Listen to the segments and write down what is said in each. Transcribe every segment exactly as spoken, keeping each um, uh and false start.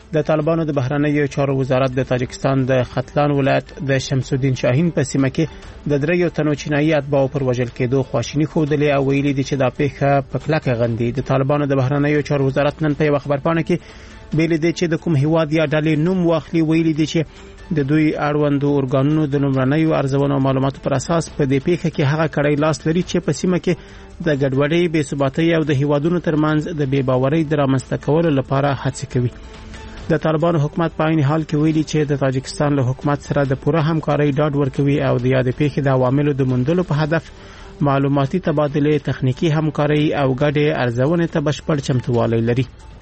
د طالبانو د بهرنیو چارو وزارت د تاجکستان د ختلان ولایت د شمس الدین شاهین په سیمه کې د دریو تنو چینایي اتباعو پر وژل کېدو خواشیني ښودلې او ویلي دي چې دا پیښه په کلکه غندي. د طالبانو د بهرنیو چارو وزارت نن په یوه خبرپاڼه کې ویلي دی چې د کوم هیواد یا ډلې نوم واخلي، ویلي دي چې د دوی اړوندو ارګانونو د لومړنیو ارزونو او معلوماتو پر اساس په دې پیښه کې هغه کړی لاس لري چې په سیمه کې د ګډوډۍ، بې ثباتۍ او د هیوادونو ترمنځ د بې باورۍ د رامنځته کولو لپاره هڅې کوي. د طالبانو حکومت په عین حال کې ویلي چې د تاجکستان له حکومت سره د پوره همکارۍ ډاډ ورکوي او د یادې پیښې د عواملو د موندلو په هدف معلوماتي تبادله، تخنیکی همکارۍ او ګډې ارزونې ته بشپړ چمتووالی لري.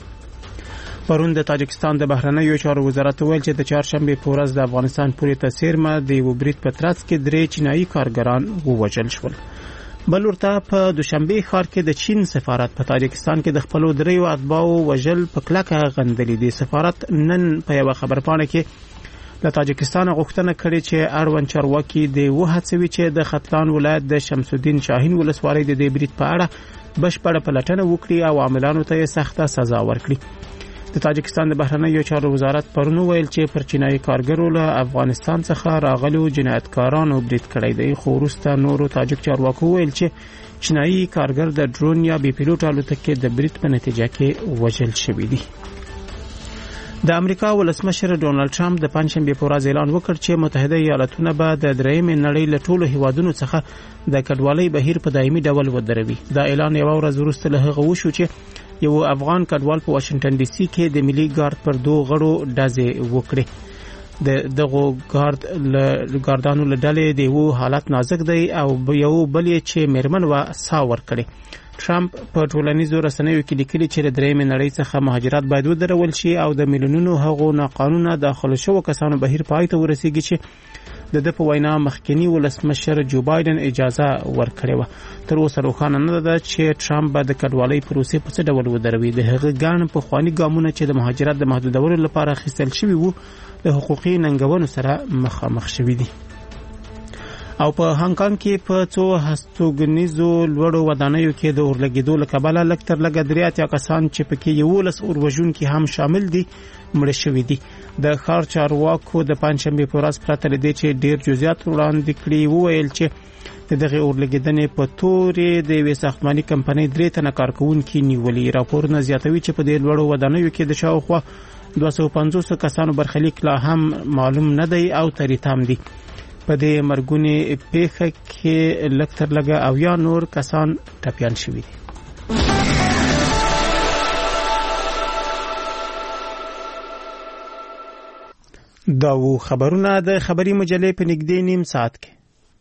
پرون د تاجکستان د بهرنیو چارو وزارت ویل چې د چهارشنبه په ورځ د افغانستان پورې ته سیرمه د یو برید په ترڅ کې درې چینایي کارګران ووژل شول. بل ورته په دوشنبه ښار کې د چین سفارت په تاجکستان کې د خپلو دریو اتباعو وژل په کلکه غندلې دي. سفارت نن په یوه خبرپاڼه کې د تاجکستان غوښتنه کړې چې اړوند چارواکي د وهڅوي چې د ختلان ولایت د شمس الدین شاهین ولسوالۍ د دې برید په اړه بشپړه پلټنه وکړي او عاملانو ته یې سخته سزا ورکړي. د تاجکستان د بهرنیو چارو وزارت پرون ویل چې پر چینایي کارګرو له افغانستان څخه راغلو جنایتکارانو برید کړی دی، خو وروسته نورو تاجک چارواکو ویل چې چینایي کارګر د ډرون یا بې پیلوټ الوتکې د برید په نتیجه کې وژل شوي دي. د امریکا ولسمشر ډونالد ټرمپ د پنځشنبه په ورځ اعلان وکړ چې متحده ایالاتونه به د درېیمې نړۍ له ټولو هیوادونو څخه د کډوالۍ بهیر په دایمي ډول ودروي. دا اعلان یو ورځ وروسته له هغه وشو چې یو افغان کډوال په واشنگټن ډي سي کې د ملي ګارد پر دوه غړو ډزې وکړې. د دغه ګارد له ګاردانو له ډلې د یو حالت نازک دی او یو بل یې چې میرمن و سا ورکړي. ټرمپ په ټولنیزو رسنیو کې لیکلي چې د درېیمې نړۍ څخه مهاجرت باید ودرول شي او د میلیونونو هغو ناقانونه داخل شوو کسانو بهیر پای ته ورسیږي چې د د په وینا مخکنی ولسمشر جو بایدن اجازه ورکړې و. تر اوسه روښانه نه ده چې ټرمپ به د کډوالۍ پروسې په څه ډول ودروي. د هغه ګڼ پخواني ګامونه چې د مهاجرت د محدودولو لپاره اخیستل شوي وو له حقوقي ننګونو سره مخامخ شوي دي. او په هانګ کانګ کې په څو هستوګنیزو لوړو ودانیو کې د اورلګیدو له کبله لږ تر لږه درې اتیا کسان چې پکې یولس اوروژونکي هم شامل دي مړه شوي دي. د ښار چارواکو د پنځشنبه په ورځ پرته له دې چې ډېر جزئیات وړاندې کړي وویل چې د دغه اورلګیدنې په تورې د یوې ساختماني کمپنۍ درې تنه کارکوونکي نیولي. راپورونه زیاتوي چې په دې لوړو ودانیو کې د شاوخوا دوه سوه پنځوس کسانو برخلیک لا هم معلوم نه دی او تریتام دي. په دې مرګونی پیښه کې لږ تر لږه اویا نور کسان ټپیان شوي دي. دا و خبرونه د خبري مجلې په نږدې نیم ساعت کې.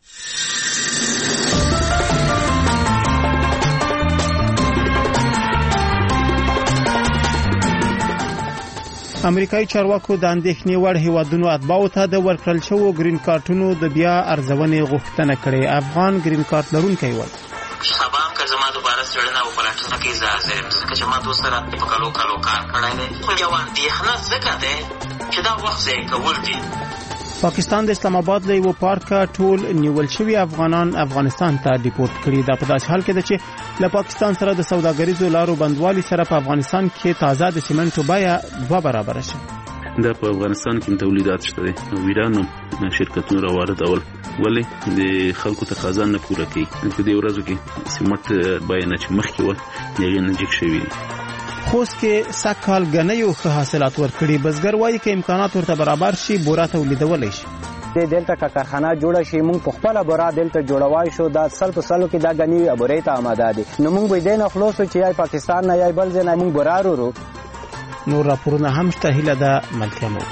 امریکایي چارواکو د اندېښنې وړ هیوادونو اتباعو ته د ورکړل شوو ګرین کارتونو د بیا ارزونې غوښتنه کړې. افغان ګرین کارت لرونکی ول شبام که زما دوباره څېړنه او پلټنه کې زه حاضر یم، ځکه چې ما دوی سره په کلو کلو کار کړی دی. خو یوه اندېښنه ځکه دی چې دا وخت ضایع کول دي. پاکستان د اسلام آباد له یو پارکه ټول نیول شوي افغانان افغانستان ته ډیپورټ کړي. دا په داسې حال کې ده چې له پاکستان سره د سوداګریزو لارو بندوالي سره په افغانستان کې تازه د سیمنټو بیه دوه برابره شي. دا په افغانستان کې تولیدات شته دي. ویرانو شرکتونو راوړل ولې د خلکو تقاضا نه پوره کوي. په دې ورځو کې سیمنټ بیه نه چې مخکې و یې نه جګ شوی دي. خوست کې سکهال غنیو ښه حاصلات ورکړي. بزګر وایي چې امکانات ورته برابر شي بوره تولیدولی شي. د دلته کارخانه جوړه شي، موږ په خپل بوره دلته جوړوای شو. دا سل په سلو کې دا غنی بورې ته آماده دي. نو موږ به دین خلاصو چې یا پاکستان نه یا بل ځای نه موږ بوره ورو. نور راپورونه هم شته. هیله ده ملتیا مو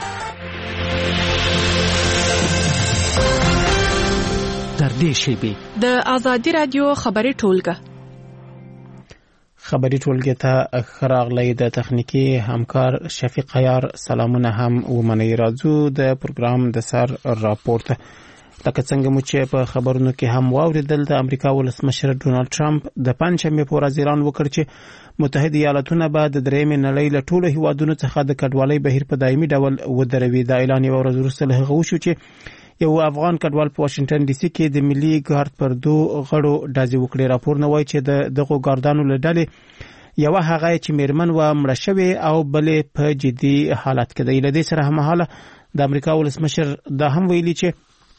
در دې شیبه د آزادی رادیو خبري ټولګه خبري ټولګه ته خراغلی د تخنیکی همکار شفیق عیار سلامونه هم ومني. راځو د پروګرام د سر راپورټ. لکه څنګه مو چې په خبرونو کې هم واوریدل، د امریکا ولسمشر ډونالد ټرمپ د پنځشنبه په ورځ اعلان وکړ چې متحده ایالاتونه به د درېیمې نړۍ له ټولو هیوادونو څخه د کډوالۍ بهیر په دایمي ډول ودروي. دا اعلان یو ورځ وروسته له هغه وشو چې یو افغان کډوال په واشنگټن ډي سي کې د ملي ګارد پر دوه غړو ډزې وکړې. راپور نه وایي چې د دغو ګاردانو له ډلې یو هغه چې میرمن و مړه شوې او بلې په جدي حالت کې دی. لدې سره همحاله د امریکا ولسمشر دا هم ویلي چې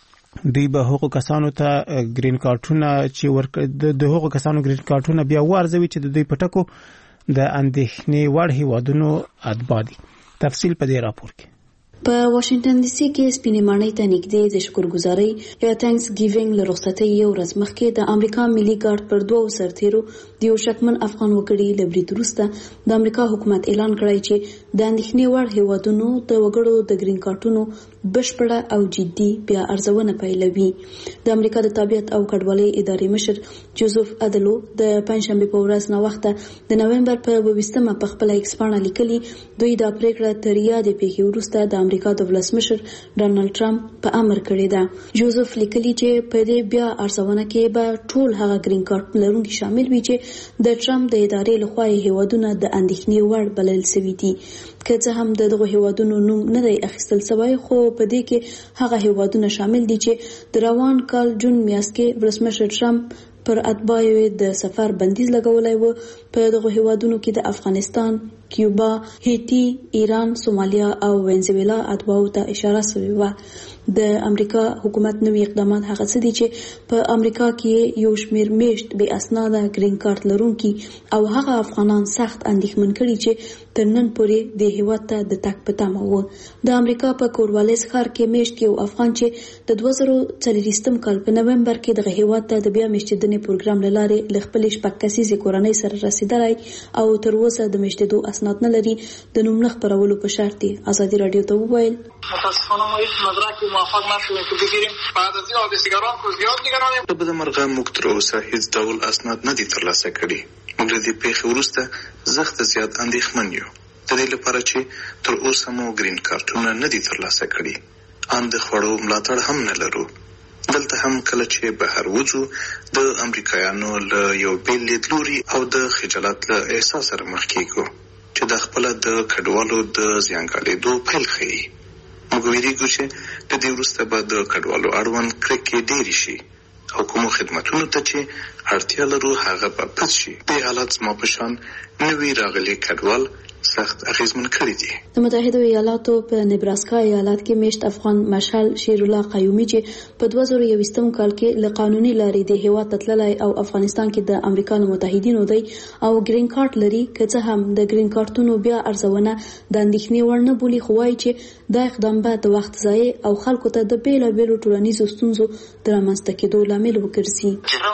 دوی به هغو کسانو ته گرین کارتونه چې ورک د هغو کسانو گرین کارتونه بیا ورزوي چې د دوی په ټکو د اندېښنې وړ هیوادونو اتباع دي. تفصیل په دې راپور کې. په واشنگټن ډي سي کې سپینې ماڼۍ ته نږدې د شکرګزارۍ یا تھینکس ګیوینګ له رخصتۍ یو ورځ مخکې د امریکا ملي ګارد پر دوو سرتیرو د یو شکمن افغان وګړي له برید وروسته د امریکا حکومت اعلان کړی چې د اندېښنې وړ هیوادونو د وګړو د گرین کارتونو بشپړه او جدي بیا ارزونه پیلوي. د امریکا د طبيعت او کډوالۍ ادارې مشر جوزف ادلو د پنځشنبه په ورځ نو وخت د نومبر په اوویشتمه په خپل ایکس باندې لیکلي دوی د پریکړه تر یادې پیښې وروسته د امریکا د ولسمشر ډانلډ ټرمپ په امر کړی ده. جوزف لیکلي چې په دې بیا ارزونه کې به ټول هغه گرین کارت لرونکي شامل وي چې د ټرمپ د ادارې لخوا هیوادونه د اندېښنې وړ بلل شوي دي. که څه هم دغه هیوادونو نوم نه دی اخیستل شوی خو په دې کې هغه هیوادونه شامل دي چې د روان کال جون میاشت کې ولسمشر ټرمپ پر اتباعو د سفر بندیز لګولای و. په دغه هیوادونو کې د افغانستان، کیوبا، هیټي، ایران، سومالیا او وینزویلا اتباعو ته اشاره شوې و. د امریکا حکومت نوې اقدامات هغه څه دي چې په امریکا کې یو شمېر میشت بې اسناده گرین کارت لرونکي او هغه افغانان سخت اندېښمن کړي چې تر نن پورې د هیواد ته د تګ په تمه وو. د امریکا په کوروالیس ښار کې میشت یو افغان چې د دوه زره څلوېښتم کال په نومبر کې دغه هیواد ته د بیا میشتېدنې پروګرام له لارې له خپلې شپږ کسیزې کورنۍ سره رسېدلی او تر اوسه د میشتېدو اسناد نه لري. د نوم نه خپرولو په شرط یې ازادي راډیو ته وویل متاسفانه ما هیچ مدرکی موفق نشدیم که بگیریم. بعد از این حادثه‌گران که زیاد نگرانیم. په بده مرغه موږ تر اوسه هیڅ ډول اسناد نه دي ترلاسه کړي. موږ له دې پیښې وروسته سخت زیات اندېښمن یو د دې لپاره چې تر اوسه مو گرین کارتونه نه دي ترلاسه کړي. ان د خوړو ملاتړ هم نه لرو. دلته هم کله چې بهر وځو د امریکایانو له یو بېل لیدلوري او د خجالت له احساس سره مخ کېږو چې د خپله د کډوالو د زیانګالېدو پیل ښیي. موږ ویریږو چې د دې وروسته به د کډوالو اړوند کرکې ډېرې شي او کومو خدمتونو ته چې اړتیا لرو هغه به پس شي. دې حالت زما په شان نوي راغلي کډوال سخت اغیزمن کړی دي. د متحده ایالاتو په نیبراسکا ایالت کې میشت افغان مشعل شیر الله قیومي چې په دوه زره یوویشتم کال کې له قانوني لارې د هیواد ته تللی او افغانستان کې د امریکا متحدینو دی او گرین کارت لري، که څه هم د گرین کارتونو بیا ارزونه د اندېښنې وړ نه بولي، خو وایي چې دا اقدام به د وخت ضایع او خلکو ته د بیلابیلو ټولنیزو ستونزو د رامنځته کېدو لامل وګرځي.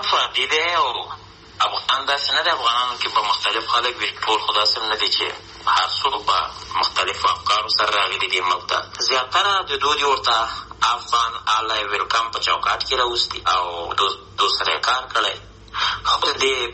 افغان داسې نه دی، افغانانو کې به مختلف خلک وي، ټول خو داسې نه دي چې هر څوک به مختلفو افکارو سره راغلي دي ملک ته. زیاتره د دوی ورته افغان آلی ویلکم په چوکاټ کې راوستي او دو سره یې کار کړی. خو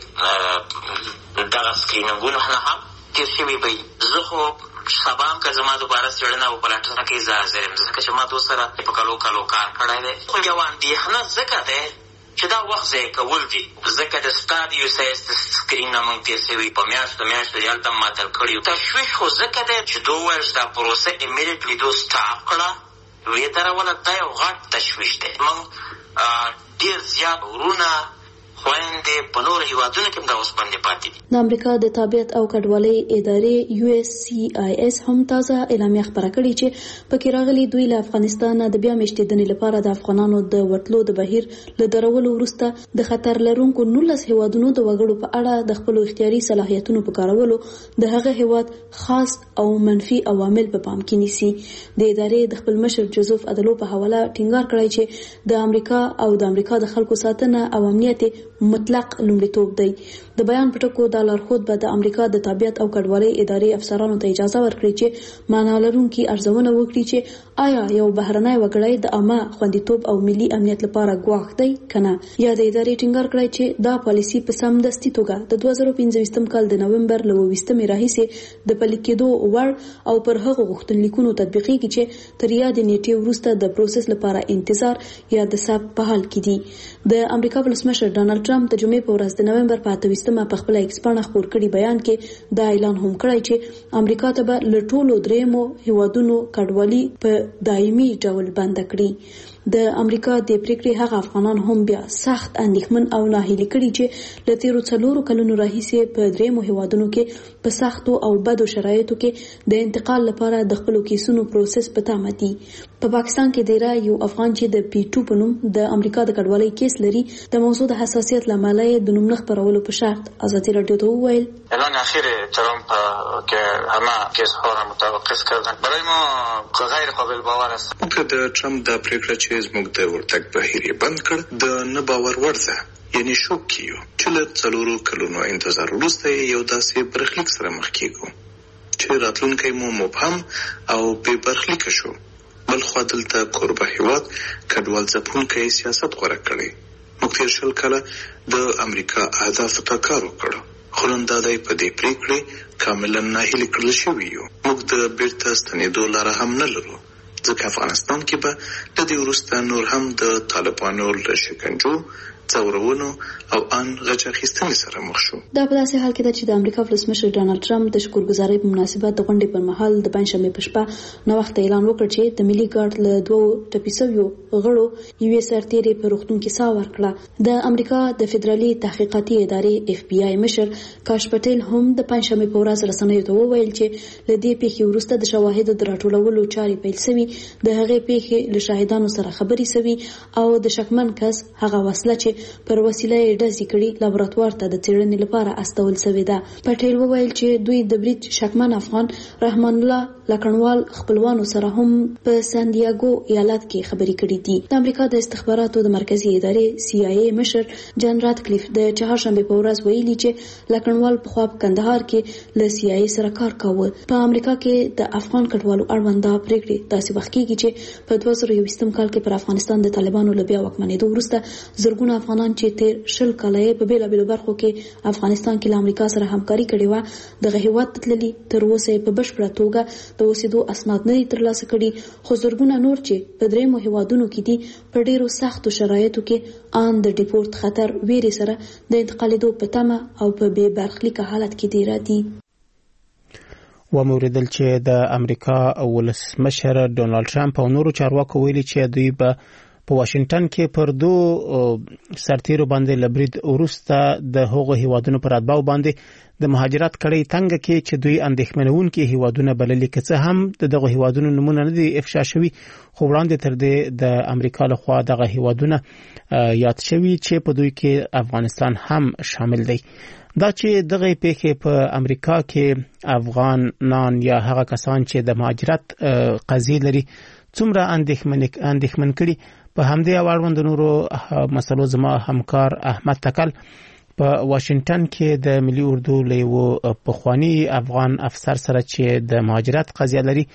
د دغه سکرینینګونه نه هم تېر شوي به وي. زه خو سبا هم که زما دوباره څېړنه وپلټنه کوي زه حاضر یم، ځکه چې ما دو سره په کلو کلو کار کړی دی. خو یو اندېښنه ځکه دی چې دا وخت ضایع کول دي، ځکه د ستا د یو سایز د سکرین نه موږ تېر شوي په میاشتو میاشتو یې هلته معطل کړي. تشویش خو ځکه دی چې دو وویل چې دا پروسه امیډیټلي دو سټاپ کړه، ویې دروله. دا یو غټ تشویش دی. موږ ډېر زیات ورونه خویندې په نورو هیوادونو کې هم دا اوس باندې پاتې دي. د امریکا د طبیعت او کډوالۍ ادارې یو اس سی آی اس هم تازه اعلامیه خپره کړې چې پکې راغلي دوی له افغانستان د بیا میشتېدنې لپاره د افغانانو د وټلو د بهیر له درولو وروسته د خطر لرونکو نولس هیوادونو د وګړو په اړه د خپلو اختیاري صلاحیتونو په کارولو د هغه هیواد خاص او منفي عوامل په پام کې نیسي. د ادارې د خپل مشر جوزف ادلو په حواله ټینګار کړی چې د امریکا او د امریکا د خلکو ساتنه او امنیت مطلق لومړیتوب دی. د بیان په ټکو دا لارښود به د امریکا د طبیعت او کډوالۍ ادارې افسرانو ته اجازه ورکړي چې معنا لرونکي ارزونه وکړي چې آیا یو بهرنی وګړی د عامه خوندیتوب او ملي امنیت لپاره ګواښ دی کنه. یا د ادارې ټینګار کړی چې دا پالیسي په سمدستي توګه د دوه زره پنځويشتم کال د نومبر له اوویشتمې راهیسې د پلي کېدو وړ او پر هغو غوښتنلیکونو تطبیقېږي چې تر یادې نیټې وروسته د پروسس لپاره انتظار یا د ثبت په حال کې دي. د امریکا ولسمشر ډانلډ ټرمپ د جمعې په ورځ د نومبر په اتهویشتمه په خپل ایکس باندې خپور کړي بیان کې دا اعلان هم کړی چې امریکا ته به له ټولو دریمو هیوادونو کډوالي په دایمي ډول بند کړي. د امریکا د پریکړې هغه افغانان هم بیا سخت اندېښمن او ناهیلي کړي چې له تیرو څلورو کلونو راهیسې په دریمو هیوادونو کې په سختو او بدو شرایطو کې د انتقال لپاره د خپلو کیسونو پروسس په تامه دي. په پاکستان کې دیره یو افغان چې د پی ټو په نوم د امریکا د کډوالۍ کیس لري د موضوع د حساسیت له امله د نوم نه خپرولو په شرط ازادي راډیو ته وویل اعلان اخیر ترامپ که همه کیس ها را متوقف کردن برای ما غیر قابل باور است. موږ د ټرمپ د پریکړه چې زموږ د ورتګ بهیر یې بند کړ د نه باور وړ ده، یعنی شوک کیو چې له څلورو کلونو انتظار وروسته یو داسې برخلیک سره مخ کیږو چې راتلونکی مو مبهم او بې برخلیکه شو. بل خوا دلته کوربه هیواد کډوال ځپونکی سیاست غوره کړی. موږ تیر شل کاله د امریکا اهدافو ته کار وکړو، خو نن دا دی په دې پریکړې کاملا ناهیلي کړل شوي یو. موږ د بیرته ستنېدو لاره هم نه لرو، ځکه افغانستان کې به له دې وروسته نور هم د طالبانو له شکنجو، ځورونو او ان غچ اخیستنې سره مخ شو. دا په داسې حال کې ده چې د امریکا ولسمشر ډانلډ ټرمپ د شکرګزارۍ په مناسبت د غونډې پر مهال د پنځشنبې په شپه نوښت اعلان وکړ چې د ملي ګارد له دوو ټپي سویو غړو یوې سرتیرې په روغتون کې ساه ورکړه. د امریکا د فدرالي تحقیقاتي ادارې اف بی آی مشر کاش پټیل هم د پنځشنبې په ورځ رسنیو ته وویل چې له دې پیښې وروسته د شواهدو د راټولولو چارې پیل شوي، د هغې پیښې له شاهدانو سره خبرې شوي او د شکمن کس هغه وسله چې پر وسیله یې ډزې کړي لابراتوار ته د څېړنې لپاره استول شوې ده. پټیل وویل چې دوی د برید شکمن افغان رحمان الله لکنوال خپلوانو سره هم په ساندیاګو ایالت کې خبرې کړې دي. د امریکا د استخباراتو د مرکزی ادارې سی آی ای مشر جان راتکلیف د چهارشنبې په ورځ ویلي چې لکنوال په خوا په کندهار کې له سی آی ای سره کار کاوه. په امریکا کې د افغان کډوالو اړوند دا پریکړې داسې وخت کېږي چې په دوه زره یوویشتم کال کې پر افغانستان د طالبانو له بیا واکمنېدو وروسته زرګونه افغانان چې تیر شل کاله په بیلابېلو برخو کې افغانستان کې له امریکا سره همکاري کړې وه دغه هیواد ته تللي، تر اوسه په بشپړه توګه د اوسېدو اسناد نه دي ترلاسه کړي، خو زرګونه نور چې په دریمو هیوادونو کې دي په ډېرو سختو شرایطو کې ان د ډیپورت خطر ویرې سره د انتقالېدو په تمه او په بې برخلیکه حالت کې دیره دي. وموریدل چې د امریکا ولسمشر ډونالډ ټرمپ او نورو چارواکو ویلي چې دوی به په واشنگټن کې پر دوه سرتیرو باندې لبرید وروسته د هغو هیوادونو پر اتباعو باندې د مهاجرت کړۍ تنګه کې چې دوی اندېښمنونکي هیوادونه بللي، که څه هم د دغه هیوادونو نمونه نه دي افشا شوي، خو وړاندې تر دې د امریکا لخوا دغه هیوادونه یاد شوي چې په دوی کې افغانستان هم شامل دی. دا چې دغه پیښې په امریکا کې افغانان یا هغه کسان چې د مهاجرت قضیې لري څومره اندېښمن کړي، په همدې اړوند نورو مسلو زما همکار احمد تکل په واشنگټن کې د ملي اردو له یو پخوانی افغان افسر سره چې د مهاجرت قضیه لري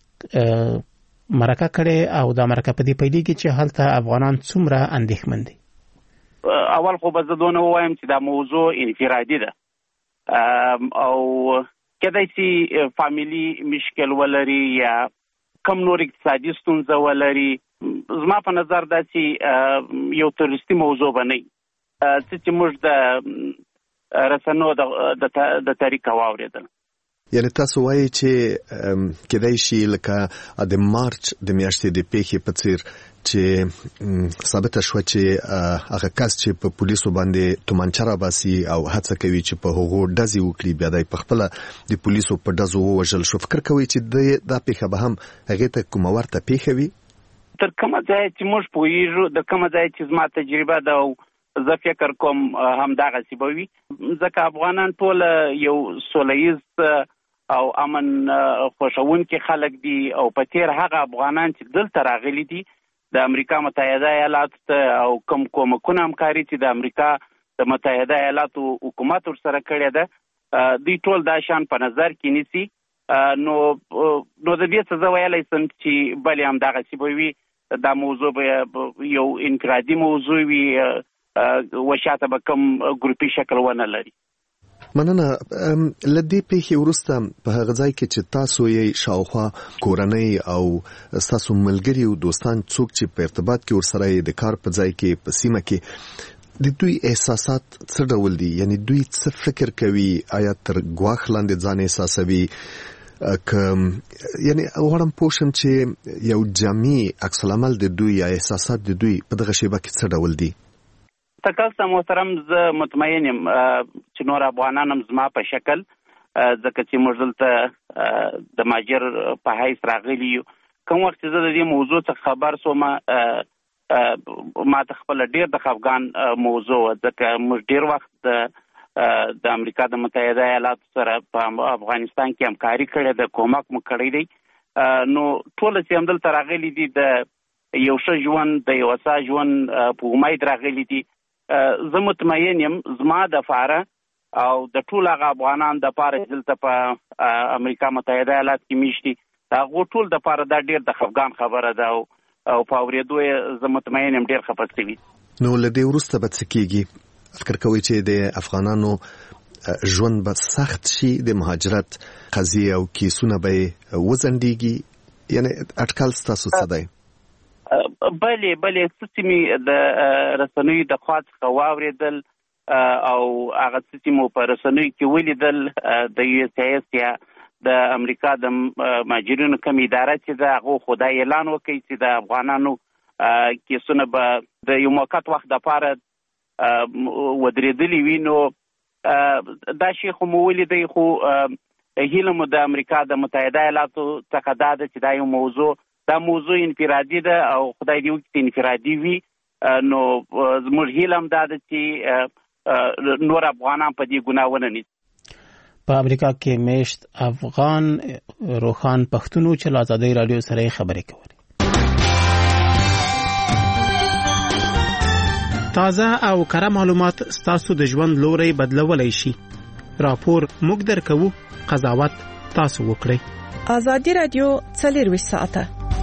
مرکه کړې او دا مرکه په دې پیلېږي چې هلته افغانان څومره اندېښمن دي. اول خو به زه دونه ووایم چې دا موضوع انفرادي ده او کېدای شي فامیلي مشکل ولري یا کم نور اقتصادي ستونزه ولري. زما په نظر دا چې یو تروریستي موضوع به نه وي څه چې موږ د رسنیو د طریقه واورېدل. یعنې تاسو وایي چې کېدای شي لکه د مارچ د میاشتې د پیښې په څېر چې ثابته شوه چې هغه کس چې په پولیسو باندې تومانچه راباسي او هڅه کوي چې په هغو ډزې وکړي بیا دی پخپله د پولیسو په ډزو ووژل شو، فکر کوئ چې دا پیښه به هم هغې ته کومه ورته پیښه وي؟ تر کومه ځایه چې موږ پوهېږو، د کومه ځایه چې زما تجربه ده او زه فکر کوم همدغسې به وي، ځکه افغانان ټول یو سوله او امن خوښونکي خلک دي او په تیر هغه افغانان چې دلته راغلي دي د امریکا متحده ایالاتو ته او کوم کومکونه همکاري چې د امریکا د متحده ایالاتو حکومت ورسره کړې ده دوی ټول دا شان په نظر کې نیسي. نو نو د دې څه زه ویلی شم چې بلې همدغسې به وي، دا موضوع به یو انفرادي موضوع وي، وشاته به کوم ګروپي شکل ونه لري. مننه. له دې پیښې وروسته په هغه ځای کې چې تاسو یې شاوخوا کورنۍ او ستاسو ملګري او دوستان څوک چې په ارتباط کې ورسره یې د کار په ځای کې په سیمه کې د دوی احساسات څه ډول دي؟ یعنی دوی څه فکر کوي؟ آیا تر ګواښ لاندې ځان احساسوي؟ کوم یعنی غواړم پوښتم چې یو جامع عکس العمل د دوی یا احساسات د دوی په دغه شیبه کې څه ډول دي؟ تاسو محترم زه مطمئن یم چې نور افغانان هم زما په شکل ځکه چې موږ دلته د ماجر په حیث راغلي یو. کوم وخت زه د دې موضوع څخه خبر سوم ما ته خپل ډیر د خفګان موضوع ځکه موږ ډیر وخت د د امریکا د متحده ایالاتو سره په افغانستان کې همکاري کړې ده، کومک مو کړی دی. نو ټول چې همدلته راغلي دي د یو ښه ژوند د یو ښه ژوند په امید راغلي دي. زه مطمئن یم زما دپاره او د ټول هغه افغانان دپاره چې دلته په امریکا متحده ایالات کې میشت دي د هغو ټول دپاره دا ډېر د خفګان خبره ده او په اورېدو یې زه مطمئن یم ډېر خفه شوي. نو له دې وروسته به څه کېږي؟ فکر کوئ چې د افغانانو ژوند به سخت شي، د مهاجرت قضیه او کیسونه به وځنډېږي؟ یعنی اټکل ستاسو څه دی؟ بلې بلې څه چې مې د رسنیو د خوا څخه واورېدل او هغه څه چې مو په رسنیو کې ولیدل د یو ایس ایس یا د امریکا د مهاجرینو کوم اداره چې ده هغو خو دا اعلان وکړي چې د افغانانو کیسونه به د یو موقت وخت دپاره ودرېدلي وي. نو دا شی خو مو ولیدی، خو هیله مو د امریکا د متحده ایالاتو څخه دا ده چې دا یو موضوع دا موضوع انفرادي ده او خدای دې وکړي چې انفرادي وي. نو زموږ هیله هم دا ده چې نور افغانان په دې ګناه ونه نیسي. په امریکا کې میشت افغان روخان پښتون چې له ازادۍ راډیو سره خبرې کولې. تازه او کره معلومات ستاسو د ژوند لوري بدلولای شي. راپور موږ درکوو، قضاوت تاسو وکړئ. ازادي رادیو څلور ساعته.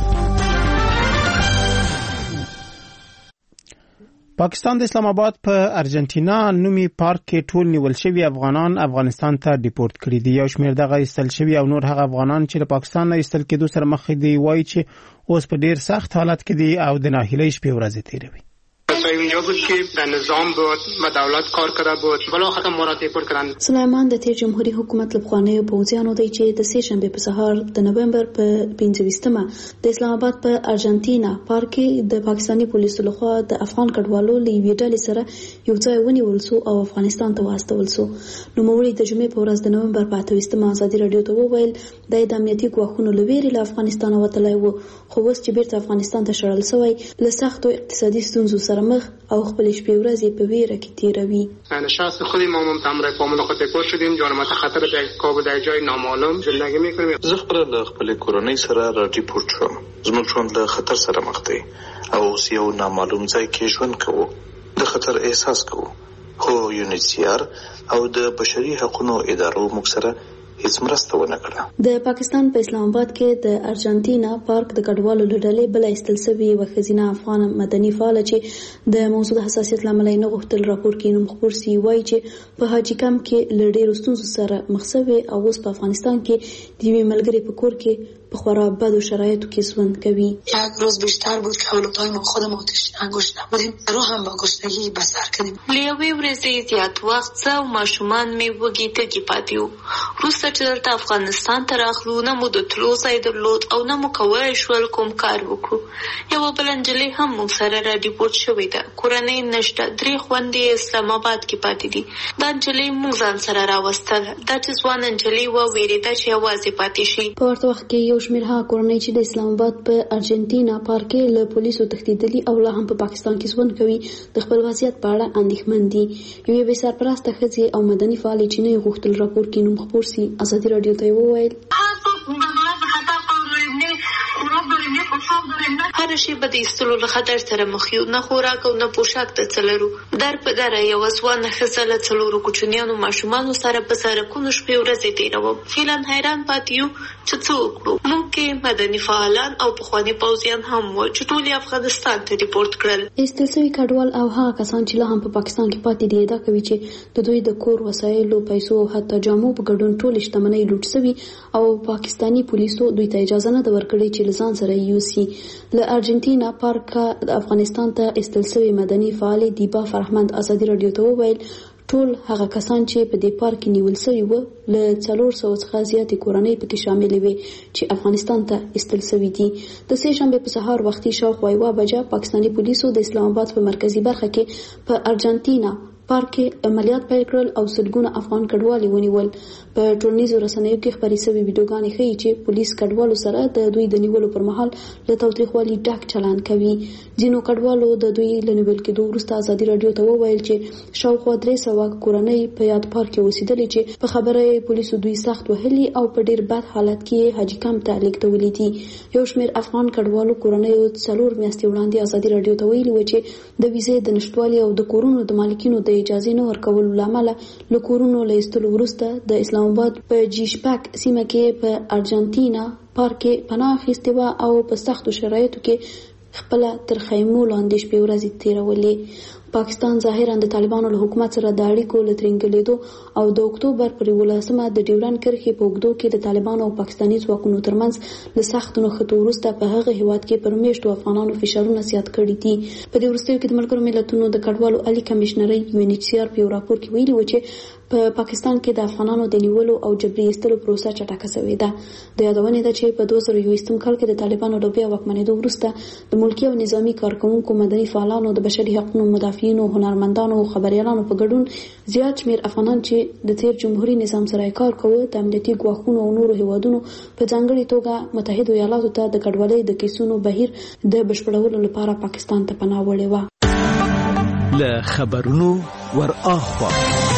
پاکستان د اسلام آباد په ارجنټینا نومي پارک کې ټول نیول شوی افغانان افغانستان ته ډیپورت کړي دي. یو شمېر دغه ایستل شوی او نور هغه افغانان چې له پاکستان نه ایستل کېدو سره مخ دي وایي چې اوس په ډیر سخت حالت کې دي او د ناهیلۍ شپې ورځې تیروي. اینجا بود که در نظام بود و دولت کار کرده بود بالاخره ما را دیپورت کردند. سلیمان د تیر جمهوریت حکومت لپاره پوځیانو دی چې د سه شنبه په سهار د نومبر په پنځه ویشتمه د اسلام آباد په ارجنټینا پارک کې د پاکستانی پولیسو لخوا د افغان کډوالو لوي ډلې سره یو ځای ونیول شو او افغانستان ته واستول شو. نو موري د جمعې په ورځ د نومبر په اته ویشتمه ازادي رادیو ته وویل د امنیتي ګواښونو لویري له افغانستان وتلای وو، خو اوس چې بیرته افغانستان ته شړل شوی له سختو اقتصادي ستونزو سره مخ او خپل شپې ورځې په ویره کې تیروي. انا شخص خودی ما هم تمرین په ملاقات دیپورت شدیم، جانمت خطر در کاب در جای نامعلوم زندگی میکنیم. زه خپل له خپل کورنۍ سره را ډیپورت شوم. زموږ ژوند له خطر سره مخ دی او یو نامعلوم ځای کې ژوند کوو. د خطر احساس کوو. خو یونیسیار او د بشري حقوقو ادارو موږ سره هیڅ مرسته ونه کړه. د پاکستان په اسلام آباد کې د ارجنټینا پارک د کډوالو ډلې بل ایستل سوي و خزینه افغان مدني فعال چې د موضوع حساسیت لامل نه غوښتل راپور کې نوم خبر سی وایي چې په حاجی کم کې لړې رستونزو سره مخسوي او اوس په افغانستان کې د وی ملګری په کور کې په خورا بدو شرایطو کې ژوند کوي. یک روز بیشتر بود که اولادای ما خودم آتش انگشت نبودیم رو هم با گشنگی بسر کردیم. لیوی ورځې زیات وخت زه او ماشومان مې وږي تږي پاتې وو. وروسته چې دلته افغانستان ته راغلو نه مو د تلو ځای درلود او نه مو کولی شول کوم کار وکړو. یوه بله نجلۍ هم موږ سره را ډیپورت شوې ده. کورنۍ نشته. درې خویندې اسلام آباد کې پاتې دي. دا نجلۍ موږ ځان سره راوستله. دا چې ځوانه نجلۍ ووېرېده چې یوازې پاتې شي. په ورته وخت کې یو شمېر هغه کورنۍ چې د اسلام آباد په ارجنټینا پارک کې له پولیسو تښتېدلي او لا هم په پاکستان کې ژوند کوي د خپل وضعیت په اړه اندېښمن دي. یوې بې سرپرسته ښځې او مدني فعالې چې نه یې غوښتل راپور کې نوم خپور سي ازادي راډیو ته یې وویل هر شی به د ایستلو له خطر سره مخ یو، نه خوراک او نه پوشاک ته څه لرو. در په دره یوه ځوانه ښځه له څلورو کوچنیانو ماشومانو سره په سړکونو شپې ورځې تېروم. فعلا حیران پاتې یو چې څه وکړو. موږ کې مدني فعالان او پخواني پوځیان هم وو چې ټول یې افغانستان ته ریپورټ کړل. ایستل شوي کډوال او هغه کسان چې لا هم په پاکستان کې پاتې دي ادعا کوي چې د دوی د کور وسایلو، پیسو او حتی جامو په ګډون ټولې شتمنۍ لوټ شوي او پاکستاني پولیسو دوی ته اجازه نه ده ورکړې چې له ځان سره یې یوسي. له ارجنټینا پارک د افغانستان ته ایستل شوي مدني فعال دیبا فرهمند ازادي راډیو ته وویل ټول هغه کسان چې په دې پارک کې نیول شوي وو له څلور سوه څخه زیاتې کورنۍ پکې شاملې وې چې افغانستان ته ایستل شوي دي. د سې شنبې په سهار وختي شاوخوا یوه بجه پاکستاني پولیسو د اسلام آباد په مرکزي برخه کې په ارجنټینا پارک کې عملیات پیل کړل او سلګونه افغان کډوالې ونیول. په ټولنیزو رسنیو کې خپرې شوې ویډیوګانې ښیي چې پولیس کډوالو سره د دوی د نیولو پر مهال له تاوتریخوالي ډک چلند کوي. ځینو کډوالو د دوی له نیول کېدو وروسته ازادي راډیو ته وویل چې شاوخوا درې سوه کورنۍ په یاد پارک کې اوسېدلې چې په خبره یې پولیسو دوی سخت وهلي او په ډېر بد حالت کې حاجي کمپ ته لیږدولي دي. یو شمېر افغان کډوالو کورنیو څلور میاشتې وړاندې ازادي راډیو ته ویلي وو چې د ویزې د نشتوالي او د کورونو د مالکینو د اجازې نه ورکولو له امله له کورونو له ایستلو وروسته د اسلام آباد په جی شپږ سیمه کې په ارجنټینا پارک کې پناه اخیستې وه او په سختو شرایطو کې خپله تر خیمو لاندې شپې ورځې تېرولې. پاکستان ظاهرا د طالبانو له حکومت سره د اړیکو له ترینګلېدو او د اکتوبر پر یولسمه د ډیورنډ کرښې په اوږدو کې د طالبانو او پاکستاني ځواکونو ترمنځ له سختو نښتو وروسته په هغه هیواد کې پر میاشتو افغانانو فشارونه زیات کړي دي. په دې وروستیو کې د ملګرو ملتونو د کډوالو عالي کمیشنرۍ یو ان ایچ سی آر په یو راپور کې ویلي و چې په پاکستان کې د افغانانو د نیولو او جبري ایستلو پروسه چټکه شوې ده. د یادونې ده چې په دوه زره یوویشتم کال کې د طالبانو له بیا واکمنېدو وروسته د ملکي او نظامي کارکوونکو، مدني فعالانو، د بشري حقوقو مدافعینو، هنرمندانو او خبریالانو په ګډون زیات شمېر افغانان چې د تیر جمهوریت نظام سره کار کوي د امنیتي ګواښونو او نورو هیوادونو په ځانګړي توګه متحده ایالاتو ته د کډوالۍ د کیسونو بهیر د بشپړولو لپاره پاکستان ته پناه وړې وه. له خبرونو ور اخوا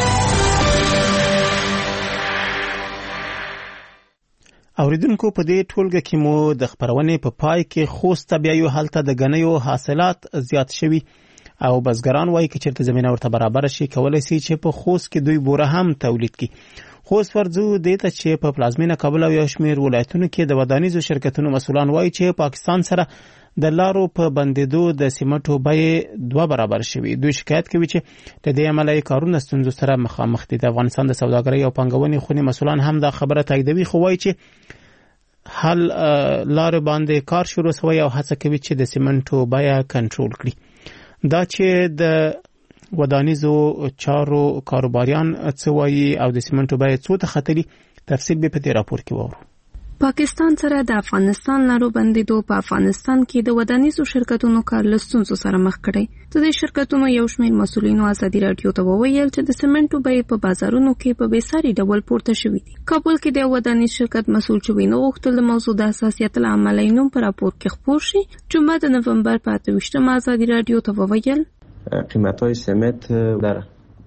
اوریدونکو په دې ټولګه کې مو د خبرونې په پای کې خوست بیا یو حالت د غنیو حاصلات زیات شوي او بزګران وایي چې چیرته زمينه ورته برابر شي کولای شي چې په خوست کې دوی بوره هم تولید کړي. خوست ورځو د ته چې په پلازمینه کابل او یشمیر ولایتونو کې د ودانیزو شرکتونو مسولان وایي چې پاکستان سره د لارو په بندیدو د سیمټو بیې دوه برابر شوي. دوی شکایت کوي چې د دې عملي کارونه ستونزو سره مخامخ دي. د افغانستان د سوداګرۍ او پنګونې خونې مسولان هم دا خبره تاییدوي، خو وایي چې حل لار باندې کار شروع شوی او هڅه کوي چې د سیمنټو بیه کنټرول کړي. دا چې د ودانیزو چارو کاروباریان څه وایي او د سیمنټو بیه څو ته ختلي، تفصیل به په دې راپور کې وورو. پاکستان سره د افغانستان لارو بندیدو په افغانستان کې د ودانیزو شرکتونو کار له ستونزو سره مخ کړی. د دې شرکتونو یو شمېر مسؤلینو ازادي راډیو ته وویل چې د سیمنټو بیې په بازارونو کې په بېساري ډول پورته شوي دي. کابل کې د ودانیز شرکت مسؤل چې وینو غوښتل د موضوع د حساسیت له امله یې نوم په راپور کې خپور شي. جمعه د نومبر په اته ویشتمه ازادي راډیو ته وویل قیمت‌های سمنت در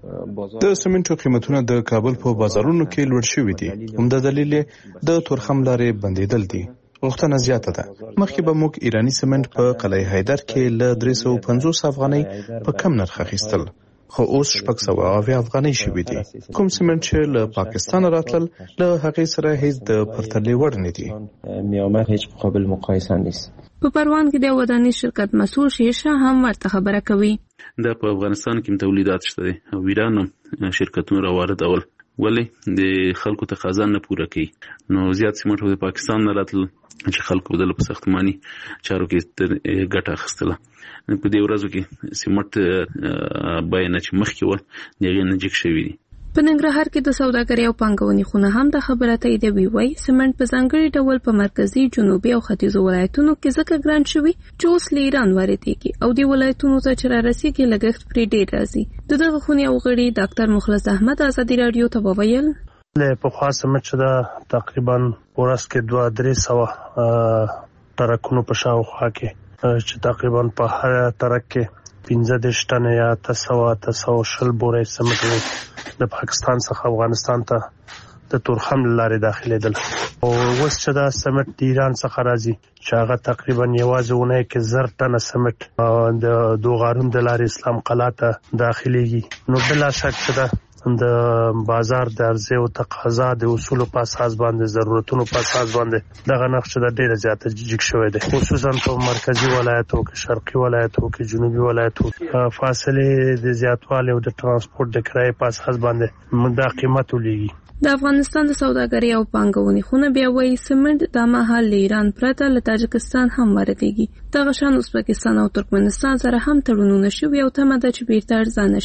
د سیمنټو قیمتونه د کابل په بازارونو کې لوړ شوي دي. همدا دلیل د تورخم لارې بندیدل دي. غوښتنه زیاته ده. مخکې به موږ ایرانی سیمنټ په قلعه حیدر کې له درې سوه پنځوس افغانۍ په کم نرخ اخیستل، خو اوس شپږ سوه اویا افغانۍ شوي دي. کوم سیمنټ چې له پاکستان راتلل له هغې سره هیڅ د پرتلې وړ نه دي. میامد هیڅ قابل مقایسه نیست. په پروان کې د ودانیز شرکت مسؤل شیشه هم ورته خبره کوي. دا په افغانستان کې تولیدات شته دي او ایران شرکتونه راوړل ولې د خلکو تقاضا نه پوره کوي. نو زیات سیمنټ د پاکستان نه راتل چې خلکو بدل په سختماني چارو کې ګټه اخیستله. په دې ورځو کې سیمنټ باندې چې مخکې و دغه نه جګ شوی دي. په ننګرهار کې د سوداګرۍ او پانګونې خونه هم د خبره تاییدوي. وایي سیمنټ په ځانګړي ډول په مرکزي، جنوبي او ختیځو ولایتونو کې ځکه ګران شوي چې اوس له ایران واردېږي او د ولایتونو ته چې رارسېږي لګښت پرې ډېر راځي. د دغه خونې یو غړي ډاکټر مخلص احمد ازادي راډیو ته وویل له پخوا سیمنټ چې دا تقریبا ورځ کې دوه درې سوه ټرکونو په شاوخوا کې چې تقریبا په هر ټرک کې پنځه دېرش ټنه یا اته سوه اته سوه شل بورې سیمنټ د پاکستان څخه افغانستان ته د تورخم لارې داخلېدل. او اوس چې دا سیمنټ د ایران څخه راځي چې هغه تقریبا یوازې اونۍ کې زر ټنه سیمنټ د دوغارون د لارې اسلام قلعه ته داخلېږي. نو بلا شک چې دا د بازار د عرضې او تقاضا د اصولو په اساس باندې ضرورتونو په اساس باندې دغه نقش د ډیره زیاته جګ شوی دی، خصوصا په مرکزی ولایتو کې، شرقي ولایتو کې، جنوبي ولایتو کې فاصله د زیاتوالي او د ترانسپورت د کرایې په اساس باندې دا قیمت ولېږي. د افغانستان د سوداګرۍ او پانګونې خونه بیا وایي سیمنټ د مهال له ایران پرته له تاجکستان هم واردېږي. دغه شان ازبکستان او ترکمنستان سره هم تړونونه شوي او تمه ده چې بیرته ارزانه شي.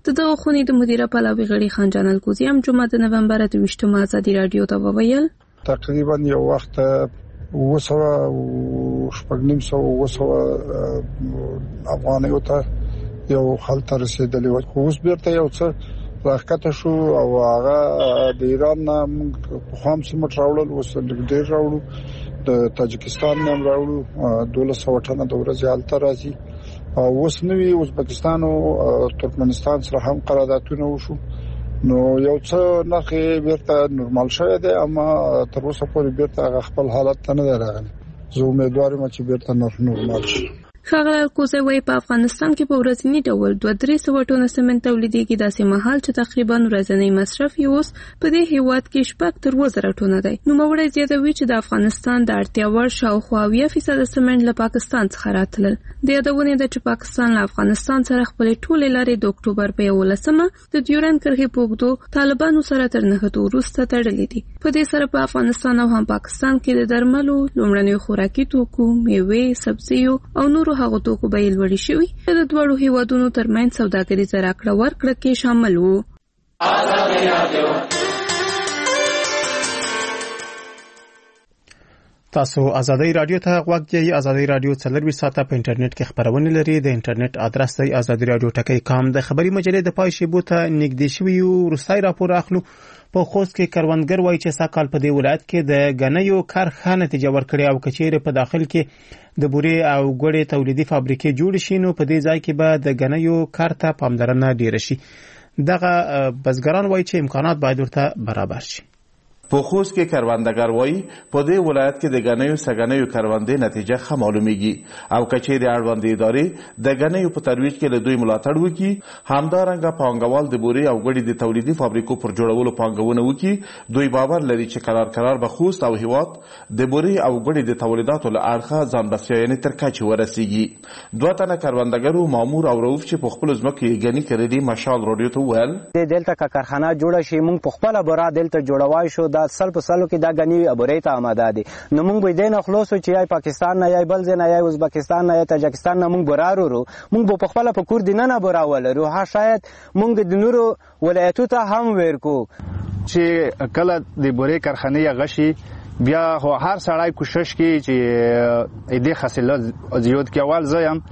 د دغه خونې د مدیره پلاوي غړي خان جان الکوزي هم جمعه د نومبر د ویشتمه ازادي رادیو ته وویل تقریبا یو وخت وسوه شپږ نیم سوه وسوه افغانیو ته یو حل ته رسېدلی و خو اوس بیرته یو څه راښکته شو او هغه د ایران نه موږ پخوا هم سمټ راوړل اوس لږ ډېر راوړو د تاجکستان نه هم راوړو دولس سوه ټنه د ورځې هلته راځي او اوس نوي ازبکستان او ترکمنستان سره هم قراردادونه وشو نو یو څه نرخ بیرته نورمال شوی دی اما تر اوسه پورې بیرته هغه خپل حالت ته نه دی راغلی زه امیدوار یم چې بیرته نرخ نورمال شي ښاغلی الکوزی وایي په افغانستان کې په ورځني ډول دوه درې سوه ټنه سمنټ تولیدېږي داسې مهال چې تقریبا ورځنی مصرف یې اوس په دې هېواد کې شپږ تر اووه زره ټنه دی. نوموړی زیاتوي چې د افغانستان د اړتیا وړ شاوخوا اویا فیصده سمنټ له پاکستان څخه راتلل. د یادونې ده چې پاکستان له افغانستان سره خپلې ټولې لارې د اکتوبر په یولسمه د ډیورنډ کرښې په اوږدو طالبانو سره تر نښتو وروسته تړلې دي. په دې سره په افغانستان او هم پاکستان کې د درملو، لومړنیو خوراکي توکو، میوې، سبزیو او نورو هغو توکو بیې لوړې شوي چې د دواړو هیوادونو ترمنځ سوداګریزه راکړه ورکړه کې شامل وو. تاسو ازادي رادیو ته غوږ یې. ازادي رادیو څلور ساعته په انټرنیټ کې خبرونه لري. د انټرنیټ ادرس دی ازادي رادیو ټکی کام. د خبري مجلې د پای شیبو ته نږدې شوی او روسي راپور اخلو. په خوست کې کروندګر وایي چې ساکال په دې ولایت کې د غنیو کارخانه نتیجه ورکړي او کچېره په داخل کې د بوري او ګوړې تولیدي فابریکې جوړ شي نو په دې ځای کې به د غنیو کارته پاملرنه ډیر شي. دغه بزګران وایي چې امکانات باید ورته برابر شي. په خوست کې کروندګر وایي په دې ولایت کې د غنیو سګنیو کروندې نتیجه ښه معلومیږي او کچېره اړوند ادارې د غنیو په ترویج کې له دوی ملاتړ وکړي. همدارنګه پانګوال د بوري او ګوړې د تولیدي فابریکو پر جوړولو پانګونه وکړي. دوی باور لري چې قرار قرار به خوست او هیواد د بوري او ګوړې د تولیداتو له اړخه ځان بسیاینې تر کچې ورسیږي. دوه تنه کروندګرو مامور او رؤف چې په خپل ځمکو یې غني کړي مشال رادیو ته وویل د دلته کارخانه جوړه شي موږ په خپل برا دلته جوړوای شو سل په سلو کې دا غنی ابورې ته آماده دي نو موږ به دین خلاصو چې یا پاکستان نه یا بل ځای نه یا ازبکستان نه یا تاجکستان نه موږ برارو رو موږ په خپل په کور دینه نه براول رو ها شاید موږ د نورو ولایتو ته هم ورکو چې کله د بورې کارخانه غشي بیا هر سړی کوشش کوي چې دې حاصل زیات کې اول ځایم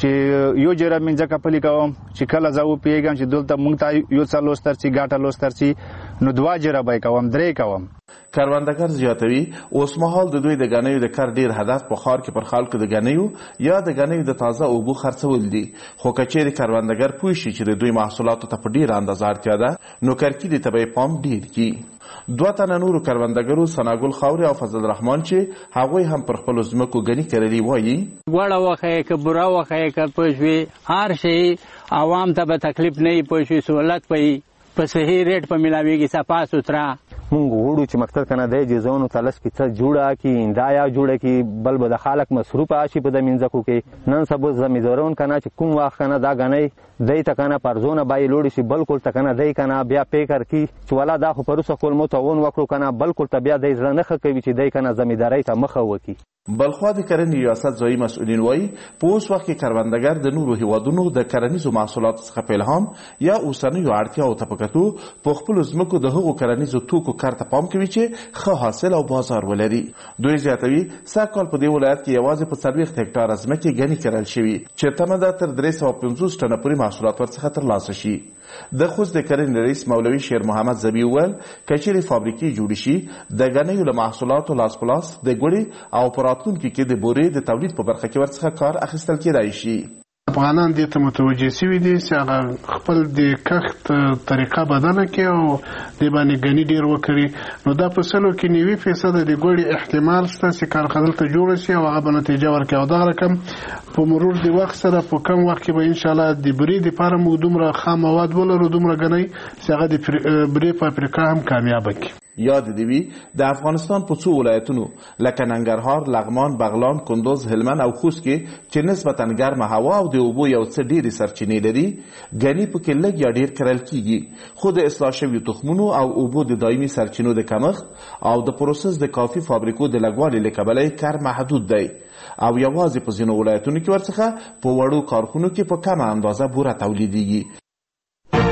چې یو جره من ځکه پلی کوم چې کله زه وپیږم چې دلته مونږ ته یو څه لوستر چې ګاټه لوستر چې نو دوا جره به کوم درې کوم. کروندګر زیاتوي اوس مهال د دوی د غنیو د کار ډیر هدف په خار کې پر خلکو د غنیو یا د غنیو د تازه اوبو خرڅول دي. خو کچېره کروندګر پوه شي چې د دوی محصولاتو ته په ډیر اندازه اړتیا ده نو کرکی د تبعی پام ډیر کی. دوه تنه نورو کروندګرو سناګل خاوري او فضل الرحمن چې هغه هم پر خپل ځمکو غنی کړلي وایي وړه وخه کې برا وخه کې پښوی هر شي عوام ته به تکلیف نه پوي سہولت پي په صحیح ریټ په ملاويږي صفا سوترا مونږ وړو چې مقصد کنه دی جزونو تلس کې څه جوړه کی اندایا جوړه کی بل به د خلک مصروف آشي په د منځکو کې نن سبا زمیدارون کنه چې کوم وخت کنه دا غنی دای ته کنه پرزونه بای لوړ شي بالکل ته کنه دای کنه بیا پیکر کی چې ولا دا خو پروسه کول مو ته ون وکړو کنه بالکل ته بیا دای زړه نه کوي چې دای کنه زمیداری ته مخه وکي. بلخوا د کرنې ریاست ځایي مسؤلین وایي په اوس وخت کې کروندګر د نورو هیوادونو د کرنیزو محصولاتو څخه په الهام یا اوسنیو اړتیاوو ته په کتو په خپلو ځمکو د هغو کرنیزو توکو کار ته پام کوي چې ښه حاصل او بازار ولري. دوی زیاتوي سږ کال په دې ولایت کې یوازې په څلوېښت هکټاره ځمکې غني کرل شوي چې تمه ده تر درې سوه پنځوس ټنه پورې محصولات ورڅخه ترلاسه شي. د خوست د کرنې رئیس مولوي شیر محمد زبی وویل کچېرې فابریکې جوړې شي د غنیو له محصولاتو لاس په لاس د ګوړې او په راتلونکي کې د بورې د تولید په برخه کې ورڅخه کار اخیستل کېدای شي. افغانان دې ته متوجه شوي دي چې هغه خپل د کښت طریقه بدله کړي او دې باندې غني ډېر وکړي نو دا په سلو کې نوي فیصده د ګوړې احتمال شته چې کارخانه دلته جوړه شي او هغه به نتیجه ورکړي او دغه رقم په مرور د وخت سره په کم وخت کې به انشاءالله د بورې دپاره مو دومره خام مواد ولرو دومره غنی چې هغه د بورې فابریکه هم کامیابه کړي. یاد دی وی د افغانستان په څو ولایتونو لکه ننګرهار، لغمان، بغلان، کندوز، هلمند او خوست کې چې نسبتا ګرمه هوا او د اوبو یو څه ډېرې سرچینې لري غني پکې لږ یا ډېر کرل کیږي خو د اصلاح شویو تخمونو او اوبو د دایمي سرچینو د کمښت او د پروسس د کافي فابریکو د لګوالي له کبله کار محدود دی او یوازې په ځینو ولایتونو کې ورڅخه په وړو کارخونو کې په کمه اندازه بوره تولیدېږي.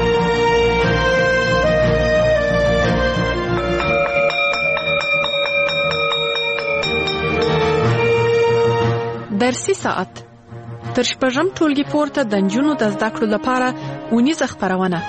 فارسي ساعت تر شپږم ټولګي پورته د نجونو د زده کړو لپاره ونیزه خپرونه.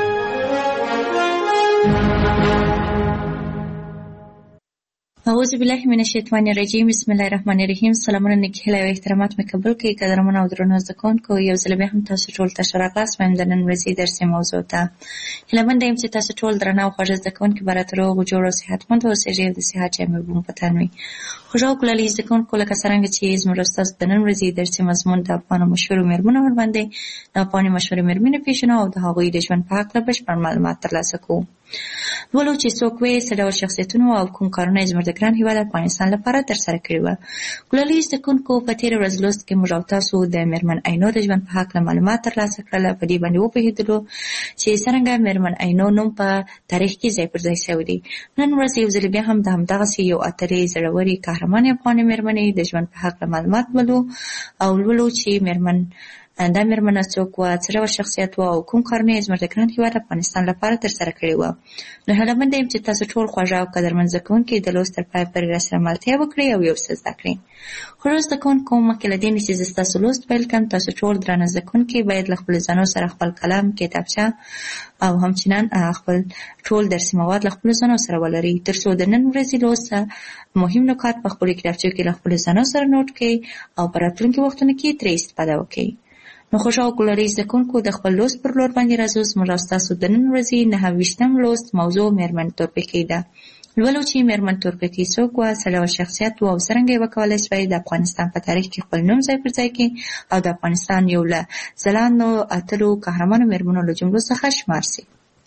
اعوذ بالله من الشیطان الرجیم. بسم الله الرحمن الرحیم. سلامونه نیکی هیله او احترامات مې قبول کړئ. قدرمنو او درنو زده کوونکو، یو ځل بیا هم تاسو ټول ته ښه راغلاست. وایم د نن ورځې درسي موضوع ته هیله منده یم چې تاسو ټول درنه او خوږه زده کوونکي به راته روغ جوړ او صحتمند اوسئ او د صحت جامې به مو په تن وي. خوږه او ګلالي زده کوونکو، لکه څرنګه چې زموږ استاد د نن ورځې درسي مضمون د افغانو مشهورو مېرمنو ورباندې د افغاني مشهورې مېرمنې پیژنو او د هغوی د ژوند په هکله بشپړ معلومات ترلاسه کوو. ولو چې څوک وې څه ډول شخصیتونو او کوم کارونه یې زموږ د ګران هېواد افغانستان لپاره ترسره کړي وه. ګلالي زده کوونکو، په تېره ورځ لوست کې موږ او تاسو د مېرمن عینو د ژوند په هکله معلومات ترلاسه کړل. په دې باندې وپوهېدلو چې څرنګه مېرمن عینو نوم په تاریخ کې ځای پر ځای شوی دی. نن ورځ یو ځل بیا هم د همدغسې یو اتلې زړورې قهرمانې افغانې مېرمنې د ژوند په هکله معلومات لولو او لولو چې مېرمن دا مېرمنه څوک وه، څه ډول شخصیت وه او کوم کارونه یې زموږ د ګران هېواد افغانستان لپاره ترسره کړي وه. نو هیله منده یم چې تاسو ټول خوږه او قدرمن زده کوونکي د لوست تر پایه پورې راسره ملتیا وکړئ او یو څه زده کړئ. خوږه زده کوونکو، مخکې له دې نه چې زه ستاسو لوست پیل کړم، تاسو ټول درانه زده کوونکي باید له خپلو ځانو سره خپل قلم، کتابچه او همچنان خپل ټول درسي مواد له خپلو ځانو سره ولرئ، تر څو د نن ورځې لوست مهم نکات په خپلو کتابچو کې له خپلو ځانو سره نوټ کړئ او په راتلونکي وختونو کې ترې استفاده وکړئ. نو خوږه او ګلالي زده کوونکو، د خپل لوست پر لور باندې راځو. زموږ او ستاسو د نن ورځې نهه ویشتم لوست موضوع مېرمن تورپیکۍ ده. لولو چې مېرمن تورپیکۍ څوک وه، څه ډول شخصیت وه او څرنګه یې وکولی شوی د افغانستان په تاریخ کې خپل نوم ځای پر ځای کړي او د افغانستان یو له ځلانو اتلو قهرمانو مېرمنو له جملو څخه شمار سي.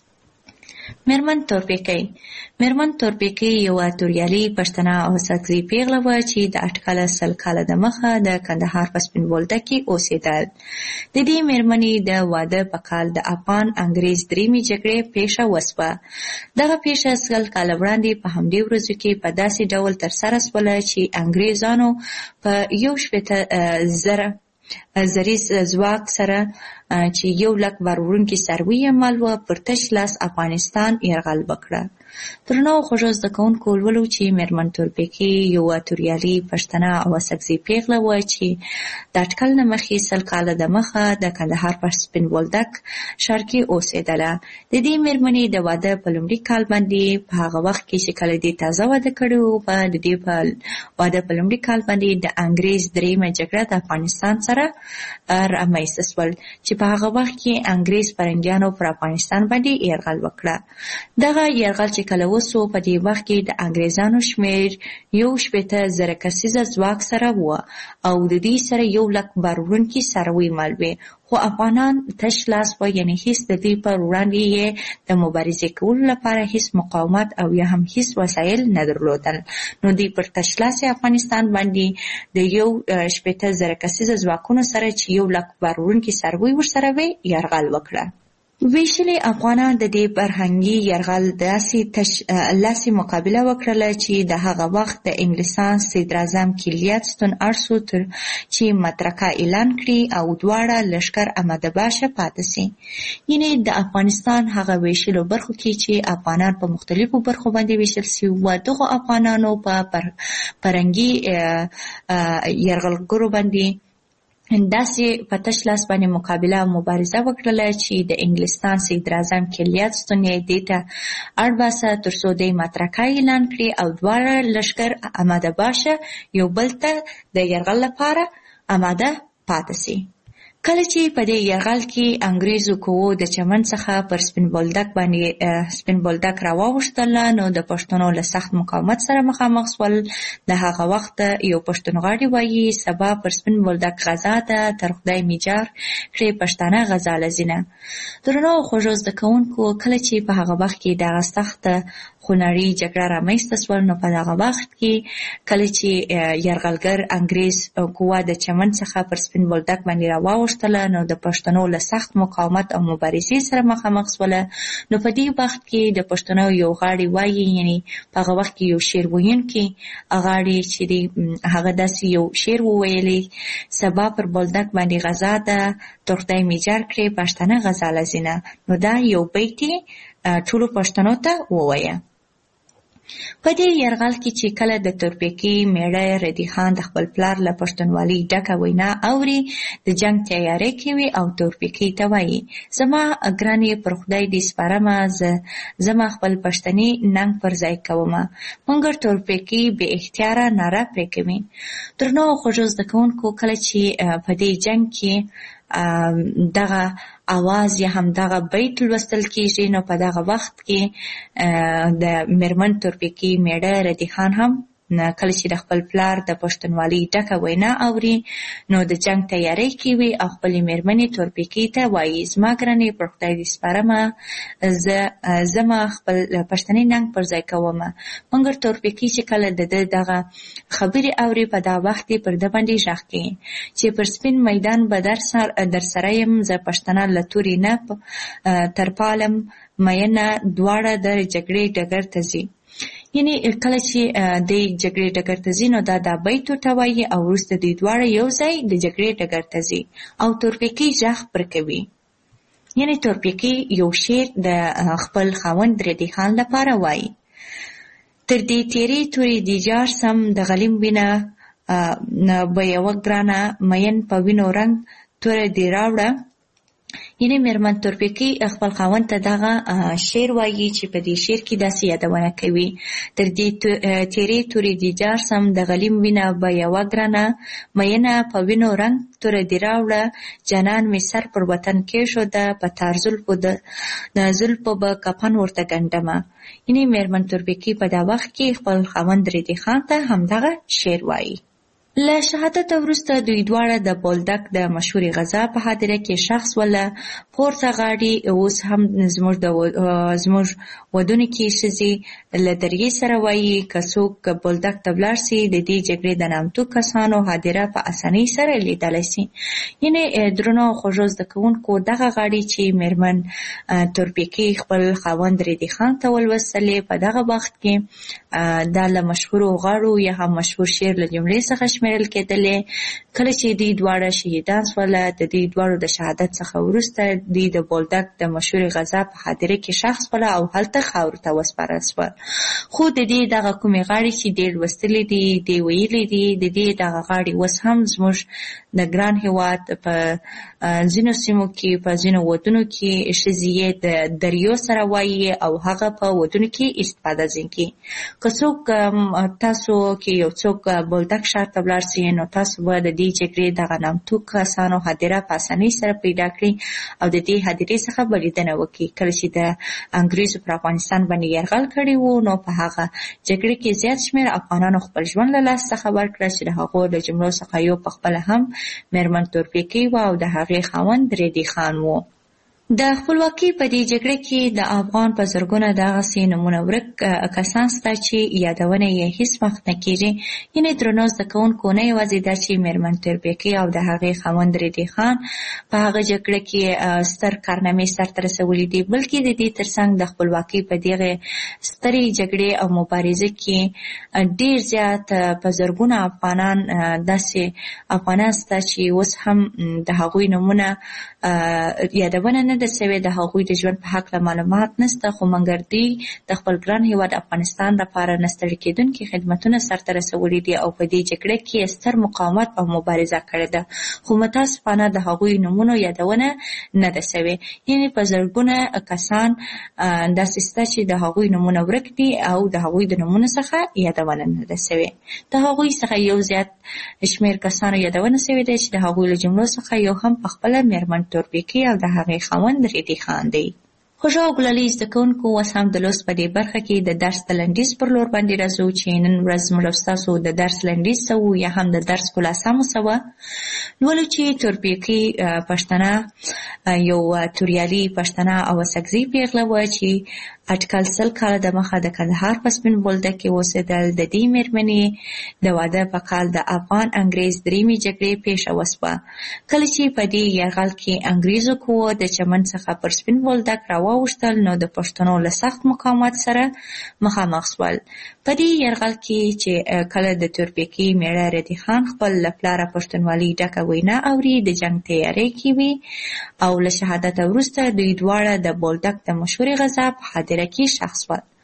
مېرمن تورپیکۍ مېرمن تورپیکۍ یوه توریالي پښتنه او ساکزۍ پیغله وه چې د اټکله سل کاله دمخه د کندهار په سپین بولدک کې اوسېدل. د دې مېرمنې د واده په کال د افغان انګریز درېیمې جګړې پیښه وسوه. دغه پیښه سل کاله وړاندې په همدې ورځو کې په داسې ډول ترسره سوله چې انګریزانو په یو شپېته زره زریز ځواک سره چې یو لک بار وړونکي څاروي یې مال وه، پر تش لاس افغانستان یرغل وکړه. درنو خوږو زده کوونکو، لولو چې مېرمن تورپیکۍ یوه توریالي پښتنه او ساکزۍ پیغله وه چې د اټکل نه مخکې سل کاله دمخه د کندهار په سپین بولدک ښار کې اوسېدله. د دې مېرمنې د واده په لومړي کال باندې په هغه وخت کې چې کله دې تازه واده کړی و، په د دې په واده په لومړي کال باندې د انګریز درېیمه جګړه د افغانستان سره رامنځته شول چې په هغه وخت کې انګریز فرنګیانو پر افغانستان باندې یرغل وکړه. دغه یرغل چې کله وسو، په دې وخت کې د انګریزانو شمېر یو شپېته زره کسیزه ځواک سره وه او د دې سره یو لک بار وړونکي څاروي مال وې، خو افغانان تش لاس وه، یعنې هېڅ د دې پر وړاندې یې د مبارزې کولو لپاره هېڅ مقاومت او یا هم هېڅ وسایل نه درلودل. نو دوی پر تش لاس افغانستان باندې د یو شپېته زره کسیزه ځواکونو سره چې یو لک بار وړونکي څاروي ورسره وې یرغل وکړه. ویشلې افغانان د دې فرهنګي یرغل داسې لاسې مقابله وکړله چې د هغه وخت د انګلستان صدراعظم کلیاتستون ارسو تر چې مترکه اعلان کړي او دواړه لښکر احمد باشه پاتې سي. یعنې د افغانستان هغه ویشلو برخو کې چې افغانان په مختلفو برخو باندې ویشل سوي وو، دغو افغانانو په فرهنګي یرغلګرو باندې داسې په تش لاس باندې مقابله او مبارزه وکړله چې د انګلستان صدراعظم کلیاتستون یې دې ته اړ باسه تر څو دې مترکه اعلان کړي او دواړه لښکر آماده باشه یو بل ته د یرغل لپاره آماده پاتې سي. کله چې په دې یرغل کې انګریزو قوو د چمن څخه پر سپین بولدک باندې سپین بولدک راواوښتله، نو د پښتنو له سخت مقاومت سره مخامخ شول. د هغه وخت یو پښتونغاړی وایي سبا پر سپین بولدک غزا ده، تر خدای میجار کړې پښتانه غزا لزینه. درنو خوږو زده کوونکو، کله چې په هغه وخت کې دغه سخته خونړۍ جګړه رامنځته شول، نو په دغه وخت کې کله چې یرغلګر انګریز قوه د چمن څخه پر سپین بولدک باندې راواوښتله، نو د پښتنو له سخت مقاومت او مبارزې سره مخامخ شوله. نو په دې وخت کې د پښتنو یو غاړی وایي، یعنې په هغه وخت کې یو شعر ویونکی غاړی چې دی هغه داسې یو شعر وویلی، سبا پر بولدک باندې غزا ده، تر خدای میجار کړې پښتانه غزا لزینه. نو دا یو بیت ټولو پښتنو ته ووایه. په دې یرغل کې چې کله د تورپیکي میړه ردی خان د خپل پلار له پښتونولۍ ډکه وینا اوري د جنگ تیاری کوي او تورپیکي ته وایي زما ګرانې پر خدای دې سپارمه زما خپل پښتني ننګ پر ځای کومه مګر تورپیکي بې اختیاره ناره پرې کوي. درنو خوږو زده کوونکو کله چې په دې جنگ کې دغه اواز یا هم دغه بیت لوستل کیږي نو په دغه وخت کې د میرمن تورپیکي میړه ردی خان هم کله چې د خپل پلار د پښتونولۍ ډکه وینا اوري نو د جنگ تیاری کوي او خپلې میرمنې تورپیکي ته وایي زما ګرانې پر خدای دې سپارمه زه زما خپل پښتني ننګ پر ځای کومه مګر تورپیکي چې کله د ده دغه خبرې اوري په دا وخت یې پر ده باندې غږ کوي چې پر سپین میدان به در سره یم زه پښتنه له تورې نه تر پالم مینه دواړه د جګړې ډګر ته ځي. یعنی کله چې د جګړې ډګر ته ځي نو دا د بیت ورته وایي او وروسته دوی دواړه یو ځای د جګړې ډګر ته ځي او تورپیکي غږ پر کوي. یعنی تورپیکي یو شعر د خپل خاوند ردی خان لپاره وایي تر دې تیرې تورې د جار سم د غلیم وینه به یوه ګرانه مین په وینو رنګ توره دې راوړه. یعنی میرمن تورپیکي خپل خاوند ته دغه شعر وایي چې په دې شعر کې داسې یادونه کوي تر دې تیرې تورې د جار سم د غلیم وینه به یوه ګرانه مینه په وینو رنګ توره دې راوړه جانان مې سر پر وطن کېښوده په تار زلفو د زلفو به کفن ورته ګنډمه. یعنی میرمن تورپیکي په دا وخت کې خپل خاوند ردی خان ته همدغه شعر وایي. له شهادت وروسته دوی دواړه د بولدک د مشهورې غزا په حادثه کې شخص ولا پورته غاړي اوس هم زموږ د زموږ ودونو کې ښځې له دریې سره وایي که څوک بولدک ته ولاړ سي د دې جګړې د نامتو کسانو حادثه په اسانۍ سره لیدلی سي. یعنې درنو خوږو زده کوونکو دغه غاړي چې میرمن تورپیکي خپل خاوند ردی خان ته ولوستلې په دغه وخت کې دا له مشهورو غاړو یا هم مشهور شعر له جملې څخه شمیرل کېدلې. کله چې دوی دواړه شهیدان سوله د دوی دواړو د شهادت څخه وروسته دوی د بولدک د مشهورې غزا په حادثه کې شخص وله او هلته خاورو ته وسپارل سول. خو د دې دغه کومې غاړې چې ډېر لوستلې دي دې ویلي دي د دې دغه غاړې اوس هم زموږ د ګران هېواد په ځینو سیمو کې په ځینو ودونو کې ښځې یې د دریو سره وایي او هغه په ودونو کې استفاده ځین کوي. که څوک تاسو کې یو څوک بولدک ښار ته ولاړ سي نو تاسو به د دې جګړې دغه نامتو کسانو حادثه په اسانۍ سره پیدا کړئ او د دې حادثې څخه به لیدنه وکړي. کله چې د انګریزو پر افغانستان باندې یرغل کړی و نو په هغه جګړې کې زیات شمېر افغانانو خپل ژوند له لاسه څخه ورکړه چې د هغو له جملو څخه یو پخپله هم میرمن تورپیکي وه او د هغې خاوند ردی خان و. د خپلواکۍ په دې جګړه کې د افغان په زرګونه دغسې نمونه ورک کسان شته چې یادونه یې هېڅ وخت نه کېږي. یعنې درنو زده کوونکو نه یوازې دا چې میرمن تورپیکي او د هغې خاوند ردی خان په هغه جګړه کې ستر کارنامې سرته رسولي دي بلکې د دې ترڅنګ د خپلواکۍ په دغې سترې جګړې او مبارزې کې ډېر زیات په زرګونه افغانان داسې افغانان شته چې اوس هم د هغوی نومونه یادونه نه ده سوې د هغوی د ژوند په هکله معلومات نشته خو مګر دوی د خپل ګران هېواد افغانستان لپاره نه ستړي کېدونکي خدمتونه سرته رسولي دي او په دې جګړه کې ستر مقاومت او مبارزه کړې ده خو متاسفانه د هغوی نومونو یادونه نه ده سوې. یعنې په زرګونه کسان داسې شته چې د هغوی نومونه ورک دي او د هغوی د نومونو څخه یادونه نه ده سوې. د هغوی څخه یو زیات شمېر کسانو یادونه سوې ده چې د هغوی له جملو څخه یو هم پخپله میرمن تورپیکي او د هغې خاوند ردی خان دی. خوږو او ګلالي زده کوونکو اوس هم د لوست په دې برخه کې د درس د لنډیز پر لور باندې راځو چې نن ورځ زموږ او ستاسو د درس لنډیز څه و یا هم د درس خلاصه مو څه وه. لولو چې تورپیکي پښتنه یو توریالي پښتنه او سګزي پیغله وه چې اټکل سل کاله د مخه د کندهار په سپین بولدک کې اوسېدل. د دې مېرمنې د واده په کال د افغان انګریز دریمې جګړې پیښه وسوه. کله چې په دې یرغل کې انګریزو قوو د چمن څخه پر سپین بولدک راواوښتل نو د پښتنو له سخت مقاومت سره مخامخ شول. په دې یرغل کې چې کله د تورپیکي میړه ردی خان خپل له پلاره پښتونولۍ ډکه وینا اوري د جنګ تیاری کوي او له شهادت وروسته دوی دواړه د بولدک د مشهورې غزا په حادثه کې شخص ول.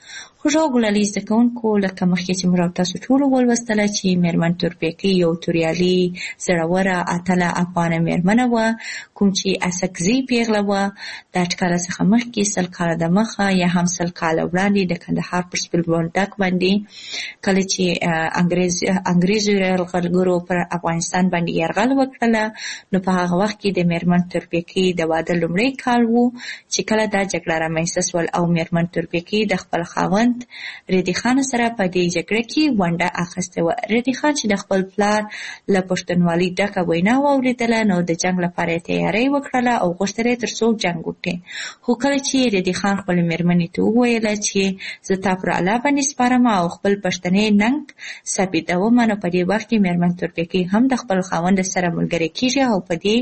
خوږو ګلالي زده کوونکو لکه مخکې چې موږ تاسو ټولو ولوستله چې میرمن تورپیکۍ یو توریالي زړوره اتله افغانه میرمنه وه کوم چې اسکزي پیغله وه د اټکله څخه مخکې سل کاله د مخه یا هم سل کاله وړاندې د کندهار پر سپین بولدک باندې کله چې انګریز انګریزو یرغلګرو پر افغانستان باندې یرغل وکړله نو په هغه وخت کې د میرمن تورپیکۍ د واده لومړی کال و چې کله دا جګړه رامنځته سول او میرمن تورپیکۍ د خپل خاوند ردی خان سره په دې جګړه کې ونډه اخیسته وه. ردی خان چې د خپل پلار له پښتونولۍ ډکه وینا واورېدله نو د جنګ لپاره یې تیاری وکړله او غوښتل یې تر څو جنګ وکړي. خو کله چې ردی خان خپلې مېرمنې ته وویله چې زه تا پر الله باندې سپارم او خپل پښتنې ننګ ثابتوم نو په دې وخت کې میرمن تورپیکۍ هم د خپل خاوند سره ملګرې کېږي او په دې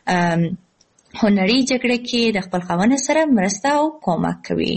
هنري جګړه کې د خپل خاوند سره مرسته او کومک کوي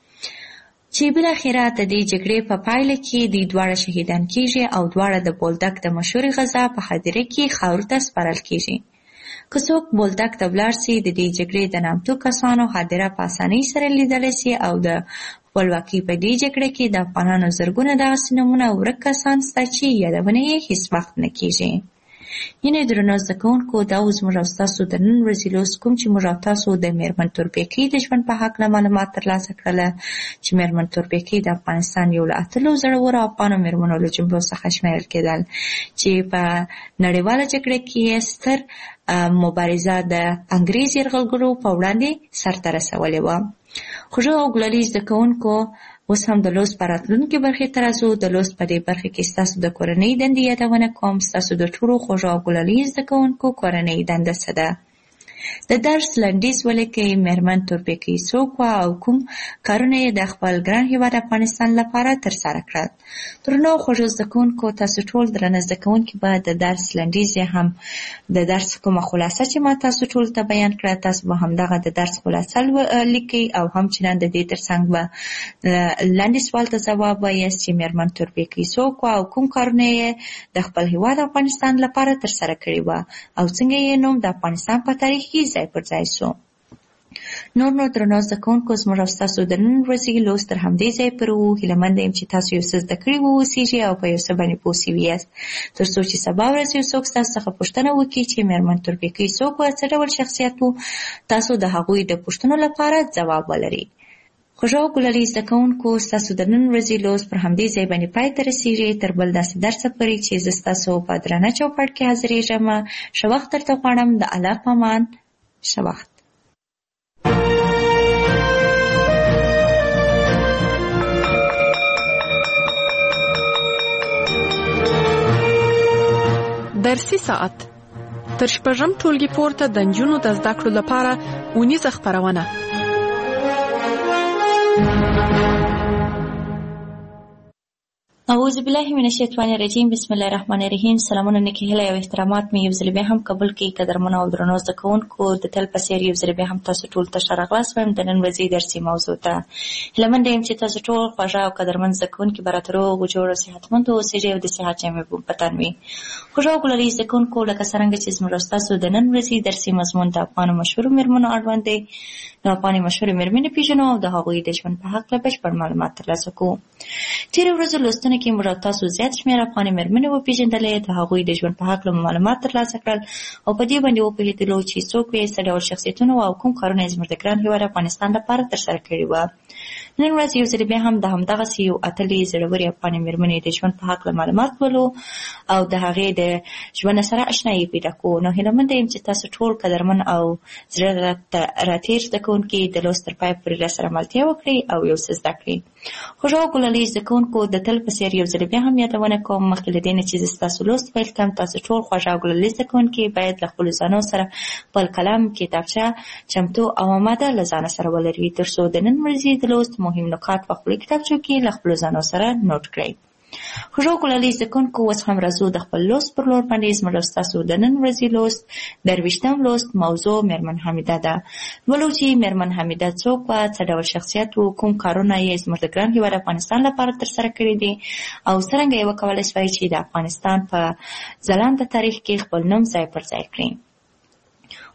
چې بالاخره د دې جګړې په پایله کې د دواړه شهیدان کېږي او دواړه د بولدک د مشهورې غزا په خاطره کې خاورو ته سپارل کېږي. که څوک بولدک ته ولاړ سي د دې جګړې د نامتو کسانو خاطره په اسانۍ سره لیدلی سي او د خپلواکۍ په دې جګړه کې د افغانانو زرګونه دغسې نومونه ورک کسان شته چې یادونه یې هېڅ وخت نه کېږي. یعنې درنو زده کوونکو دا اوس موږ او ستاسو د نن ورځې لوست کوم چې موږ او تاسو د میرمن تورپیکۍ د ژوند په هکله معلومات ترلاسه کړله چې میرمن تورپیکۍ د افغانستان یو له اتلو زړورو افغانو میرمنو له جملو څخه شمیرل کېدل چې په نړیواله جګړه کې یې ستر مبارزه د انګریز یرغلګرو په وړاندې سرته رسولې وه. خوږو او ګلالي زده کوونکو اوس هم د لوست په راتلونکې برخې ته راځو. د لوست په دې برخه کې ستاسو د کورنۍ دندې یادونه کوم. ستاسو د ټولو خوږو او ګلالي زده کوونکو کورنۍ دنده څه ده؟ د درس لنډیز ولیکئ. میرمن تورپیکۍ څوک وه او کوم کارونه یې د خپل ګران هېواد افغانستان لپاره ترسره کړل؟ درنو خوږو زده کوونکو تاسو ټول درنه زده کوونکي به د درس لنډیز هم د درس کومه خلاصه چې ما تاسو ټول ته بیان کړه تاسو به همدغه د درس خلاصه لیکئ او همچنان د دې ترڅنګ به لاندې سوال ته ځواب وایاست چې میرمن تورپیکۍ څوک وه او کوم کارونه یې د خپل هېواد افغانستان لپاره ترسره کړي وه او څنګه یې نوم د افغانستان په تاریخ کې ځای پر ځای سو. نور نو درنو زده کوونکو زموږ او ستاسو د نن ورځې لوست تر همدې ځای پورې و. هیله یم چې تاسو یو څه زده کړي واوسیږئ او په یو څه باندې پوه سوي یاست تر څو چې سبا ورځ یو څوک ستاسو څخه پوښتنه وکړي چې میرمن تورپیکۍ څوک وه څه ډول شخصیت و تاسو د هغوی د پوښتنو لپاره ځواب ولرئ. خوږو او ګلالي زده کوونکو ستاسو د نن ورځې لوست پر همدې ځای باندې پای ته رسېږي. تر بل داسې درسه پورې چې زه ستاسو په درانه چوپړ کې حاضرېږم ښه وخت درته غواړم. د الله په امان. ښه وخت. درسي ساعت تر شپږم ټولګي پورته د نجونو د زده کړو لپاره اونیزه خپرونه. اعوذ بالله من الشیطان الرجیم. بسم الله الرحمن الرحیم. سلامونه نیکې هیلې او احترامات مې یو ځل بیا هم قبول کړئ. قدرمنو او درنو زده کوونکو د تل په څېر یو ځل بیا هم تاسو ټول ته ښه راغلاست وایم د نن ورځې درسي موضوع ته. هیلهمنده یم چې تاسو ټول خوږه او قدرمن زده کوونکي به راته روغ جوړ او صحتمند اوسېږئ او د صحت جامې په تن وي. خوږه او ګلالي زده کوونکو لکه څرنګه چې زموږ او ستاسو د نن ورځې درسي مضمون د افغانو مشهورو مېرمنو اړوند دی نو افغاني مشهورې مېرمنې پېژنو او د هغوی د ژوند په هکله بشپړ معلومات ترلاسه کوو. تېرې ورځو لوستنه کې موږ او تاسو زیات شمېر افغاني مېرمنې وپېژندلې د هغوی د ژوند په هکله معلومات ترلاسه کړل او په دې باندې وپوهېدلو چې څوک وې څه ډول شخصیتونه او کوم کارونه یې زموږ د ګران هېواد افغانستان لپاره ترسره کړي وه. نن ورځ یو ځل بیا هم د همدغسې یو اتلې زړورې افغاني مېرمنې د ژوند په هکله معلومات ولو او د هغې د ژوند سره اشنایي پیدا کوو. نو هیلهمنده یم چې تاسو ټول قدرمن او زړه راتېر زده کوونکي د لوست تر پای پورې راسره ملتیا وکړئ او یو څه زده کړئ. خوږو او ګلالي زده کوونکو د تل په څېر یو ځل بیا هم یادونه کوم مخکې له دې نه چې زه ستاسو لوست پیل کړم تاسو ټول خوږه او ګلالي زده کوونکي باید له خپلو ځانو سره خپل قلم کتابچه چمتو او اماده له ځانه سره ولرئ تر څو د نن ورځې د لوست مهم نکات په خپلو کتابچو کې له خپلو ځانو سره نوټ کړئ. خوږو او ګلالي زده کوونکو اوس هم راځو د خپل لوست پر لور باندې. زموږ او ستاسو د نن ورځې لوست درویشتم لوست موضوع میرمن حمیده ده. ولو چې میرمن حمیده څوک وه څه ډول شخصیت و کوم کارونه یې زموږ د ګران هېواد افغانستان لپاره ترسره کړي دي او څرنګه یې وکولی شوی چې د افغانستان په ځلانده تاریخ کې خپل نوم ځای پر ځای کړي.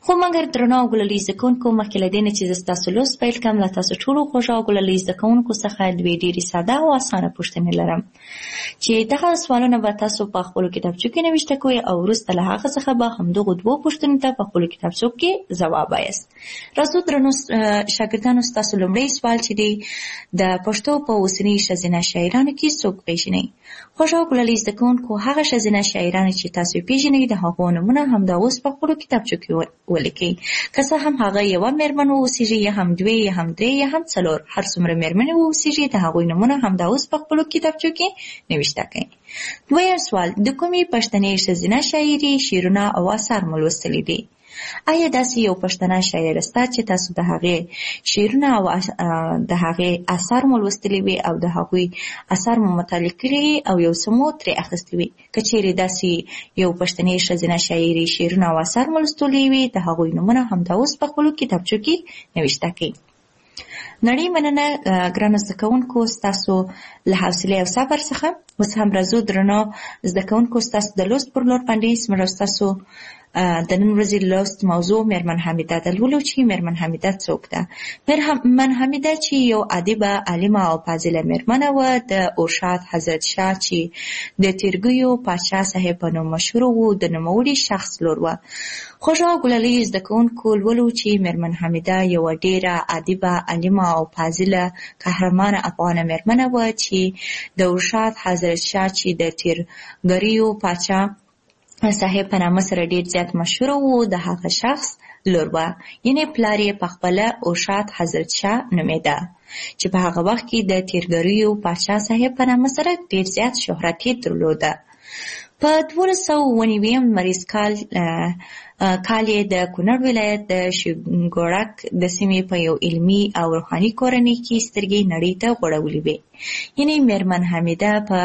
خو مګر درنو او ګلالي زده کوونکو مخکې له دې نه چې زه ستاسو لوست پیل کړم له تاسو ټولو خوږه او ګلالي زده کوونکو څخه دوې ډېرې ساده او اسانه پوښتنې لرم چې دغه سوالونه به تاسو په خپلو کتابچو کې نوشته کوئ او وروسته له هغه څخه به همدغو دوو پوښتنو ته په خپلو کتابچو کې ځواب وایاست. راځو درنو شاګردانو ستاسو لومړی سوال چې دی د پښتو په اوسني ښځینه شاعرانو کې څوک پیژنئ؟ خوږه او ګلالي زده کوونکو هغه ښځینه شاعرانې چې تاسو یې پیژنئ د هغو نومونه همدا اوس په خپلو کتابچو کې ولیکئ. که څه هم هغه یوه مېرمن واوسیږي یا هم دوې یا هم درې یا هم څلور هر څومره مېرمنې واوسیږي د هغوی نومونه همدا اوس په خپلو کتابچو کې نوشته کړئ. دویم سوال د کومې پښتنې ښځینه شاعرې شعرونه او اثار مو لوستلي دي؟ آیا داسې یو پښتنه شاعره شته چې تاسو د هغې شعرونه او د هغې اثار مو لوستلي وي او د هغوی اثار مو مطالعه کړي او یو څه مو ترې اخیستي وي؟ که چیرې داسې یو پښتنې ښځینه شاعرې شعرونه او اثار مو لوستلي وي د هغوی نومونه همدا اوس په خپلو کتابچو کې نوشته کړئ. نړۍ مننه ګرانو زده کوونکو ستاسو له حوصلې او صبر څخه. اوس هم راځو درنو زده کوونکو ستاسو د لوست پر لور باندې زموږ ستاسو د نن ورځې لوست موضوع مېرمن حمیده ده. لولو چې مېرمن حمیده څوک ده؟ مېرمن حمیده چې یو ادیبه عالمه او فاضله مېرمنه وه د ارشاد حضرت شاه چې د تیرګیو پاچا صاحب په نوم مشهور و د نوموړي شخص لور وه. خوږه او ګلالي زده کوونکو لولو چې مېرمن حمیده یوه ډېره ادیبه عالمه او فاضله قهرمانه افغانه مېرمنه وه چې د ارشاد حضرت شاه چې د تیرګیو پاچا صاحب په نامه سره ډېر زیات مشهور و د هغه شخص لور وه. یعنې پلار یې پخپله ارشاد حضرت شاه نومېده چې په هغه وخت کې د تیرګریو پاچا صاحب په نامه سره ډېر زیات شهرت یې درلوده. په دولس سوه اووه نوي لمریز کال کال یې د کونړ ولایت د شینګوړک د سیمې په یو علمي او روحاني کورنۍ کې سترګې نړۍ ته غوړولې وې. یعنې مېرمن حمیده په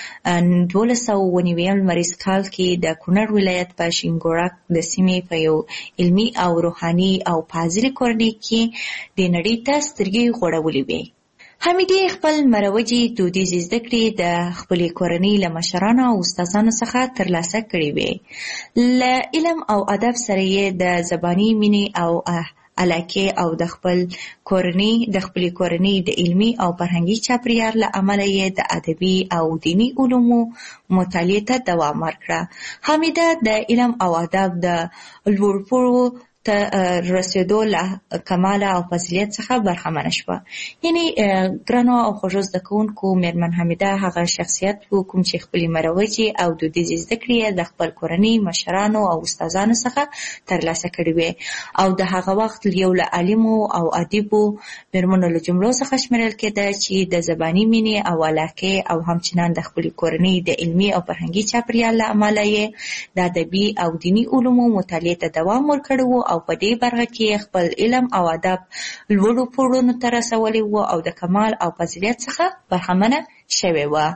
دولس سوه اووه نوي لمریز کال کې د کونړ ولایت په شینګوړک د سیمې په یو علمي او روحاني او فاضله کورنۍ کې د نړۍ ته سترګې غوړولې وې. حمیدې خپل مروجي دودیزې زده کړې د خپلې کورنۍ له مشرانو او استادانو څخه ترلاسه کړې وې. له علم او ادب سره یې د زباني مینې او علاقې او د خپل کورنۍ د خپلې کورنۍ د علمي او فرهنګي چاپیریال له امله یې د ادبي او دیني علومو مطالعې ته دوام ورکړه. حمیده د علم او ادب د لوړ ته رسیدو له کماله او فضیلت څخه برخمنه شوه. یعنې ګرانو او خوږو زده کوونکو مېرمن حمیده هغه شخصیت و کوم چې خپلې مروجې او دودیزې زده کړې د خپل کورنۍ مشرانو او استادانو څخه ترلاسه کړې وې او د هغه وخت یو له عالمو او ادیبو مېرمنو له جملو څخه شمیرل کېده چې د زباني مینې او علاقې او همچنان د خپلې کورنۍ د علمي او فرهنګي چاپیریال له امله یې د ادبي او دیني علومو مطالعې ته دوام ورکړی و او په دې برخه کې خپل علم او ادب لوړو پوړونو ته رسولی و او د کمال او فضیلت څخه برخمنه شوې وه.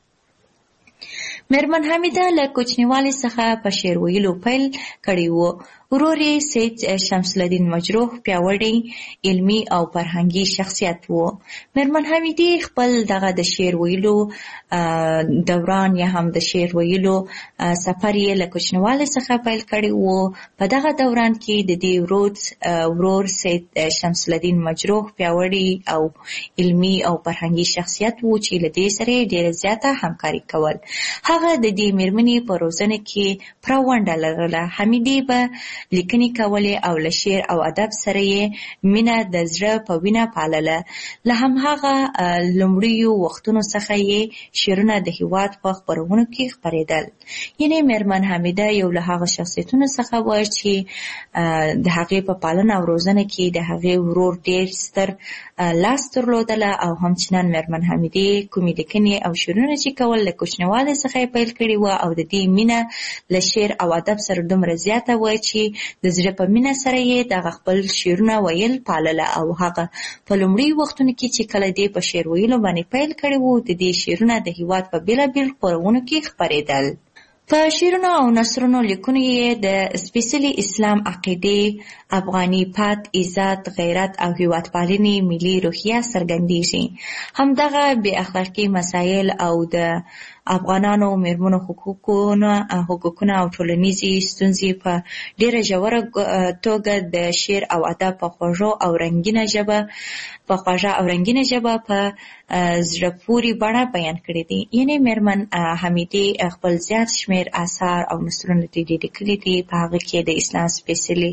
مېرمن حمیده له کوچنیوالي څخه په شعر ویلو پیل کړی و. ورور یې سید شمس الدین مجروح پیاوړی علمي او فرهنګي شخصیت و. مېرمن حمیدې خپل دغه د شعر ویلو دوران یا هم د شعر ویلو سفر یې له کوچنیوالي څخه پیل کړی و. په دغه دوران کې د دې ورور ورور سید شمس الدین مجروح پیاوړی او علمي او فرهنګي شخصیت و چې له دې سره ډېره زیاته همکاري کول. هغه د دې مېرمنې په روزنه کې پوره ونډه لرله. حمیدې به لیکنې کولې او له شعر او ادب سره یې مینه د زړه په وینه پالله. له همهغه لومړیو وختونو څخه یې شعرونه د هېواد په خپرونو کې خپرېدل. یعنې مېرمن حمیده یو له هغه شخصیتونو څخه وه چې د هغې په پالنه او روزنه کې د هغې ورور ډېر ستر لاس درلودله او همچنان مېرمن حمیدې کومې لیکنې او شعرونه چې کول له کوچنیوالي څخه یې پیل کړي وه او د دې مینه له شعر او ادب سره دومره زیاته وه چې د زړه په مینه سره یې دغه خپل شعرونه ویل پالله او هغه په لومړي وختونو کې چې کله دې په شعر ویلو باندې پیل کړي وو د دې شعرونه د هېواد په بېلابېل خپرونو کې خپرېدل. په شعرونو او نثرونو لیکنو یې د سپېڅلي اسلام عقیدې، افغاني پت، عزت، غیرت او هېوادپالنې ملي روحیه څرګندېږي. همدغه بې اخلاقي مسایل او د افغانانو میرمنو حقوقونه حقوقونه او ټولنیزې ستونزې په ډیره ژوره توګه د شعر او ادب په خوږو او رنګینه ژبه په خوږه او رنګینه ژبه په زړه پورې بڼه بیان کړي دي. یعنې میرمن حمیدې خپل زیات شمېر اثار او نثرونه دي لیکلي دي. په هغه کې د اسلام سپېڅلې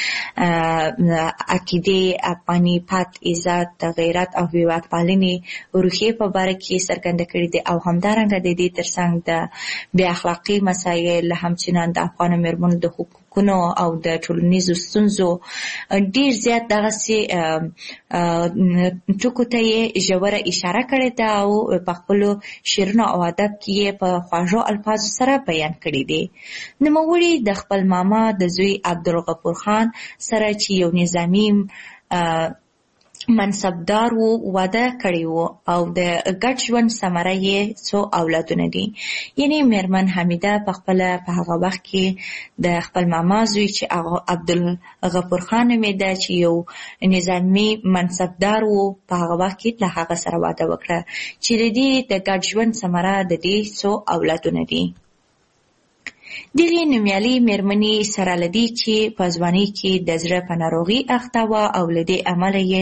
عقیدې، افغاني پت، عزت، غیرت او هېوادپالنې روحیې په باره کې څرګنده کړي دي او همدارنګه د دې ترڅنګ د بې اخلاقۍ مسایل همچنان د افغانو میرمنو د حقوقونو او د ټولنیزو ستونزو ډېر زیات دغسې ټکو ته یې ژوره اشاره کړې ده او په خپلو شعرونو او ادب کې یې په خوږو الفاظو سره بیان کړي دي. نوموړي د خپل ماما د زوی عبدالغفور خان سره چې یو نظامي منصبدار و واده کړی و او د ګډ ژوند ثمره یې څو اولادونه دي. یعنې میرمن حمیده په خپله په هغه وخت کې د خپل ماما زوی چې عبدالغفور خان نومېده چې یو نظامي منصبدار و په هغه وخت کې له هغه سره واده وکړه چې د دې د ګډ ژوند ثمره د دې څو اولادونه دي. دغې نومیالۍ میرمنې سره له دې چې په ځوانۍ کې د زړه په ناروغۍ اخته وه او له دې امله یې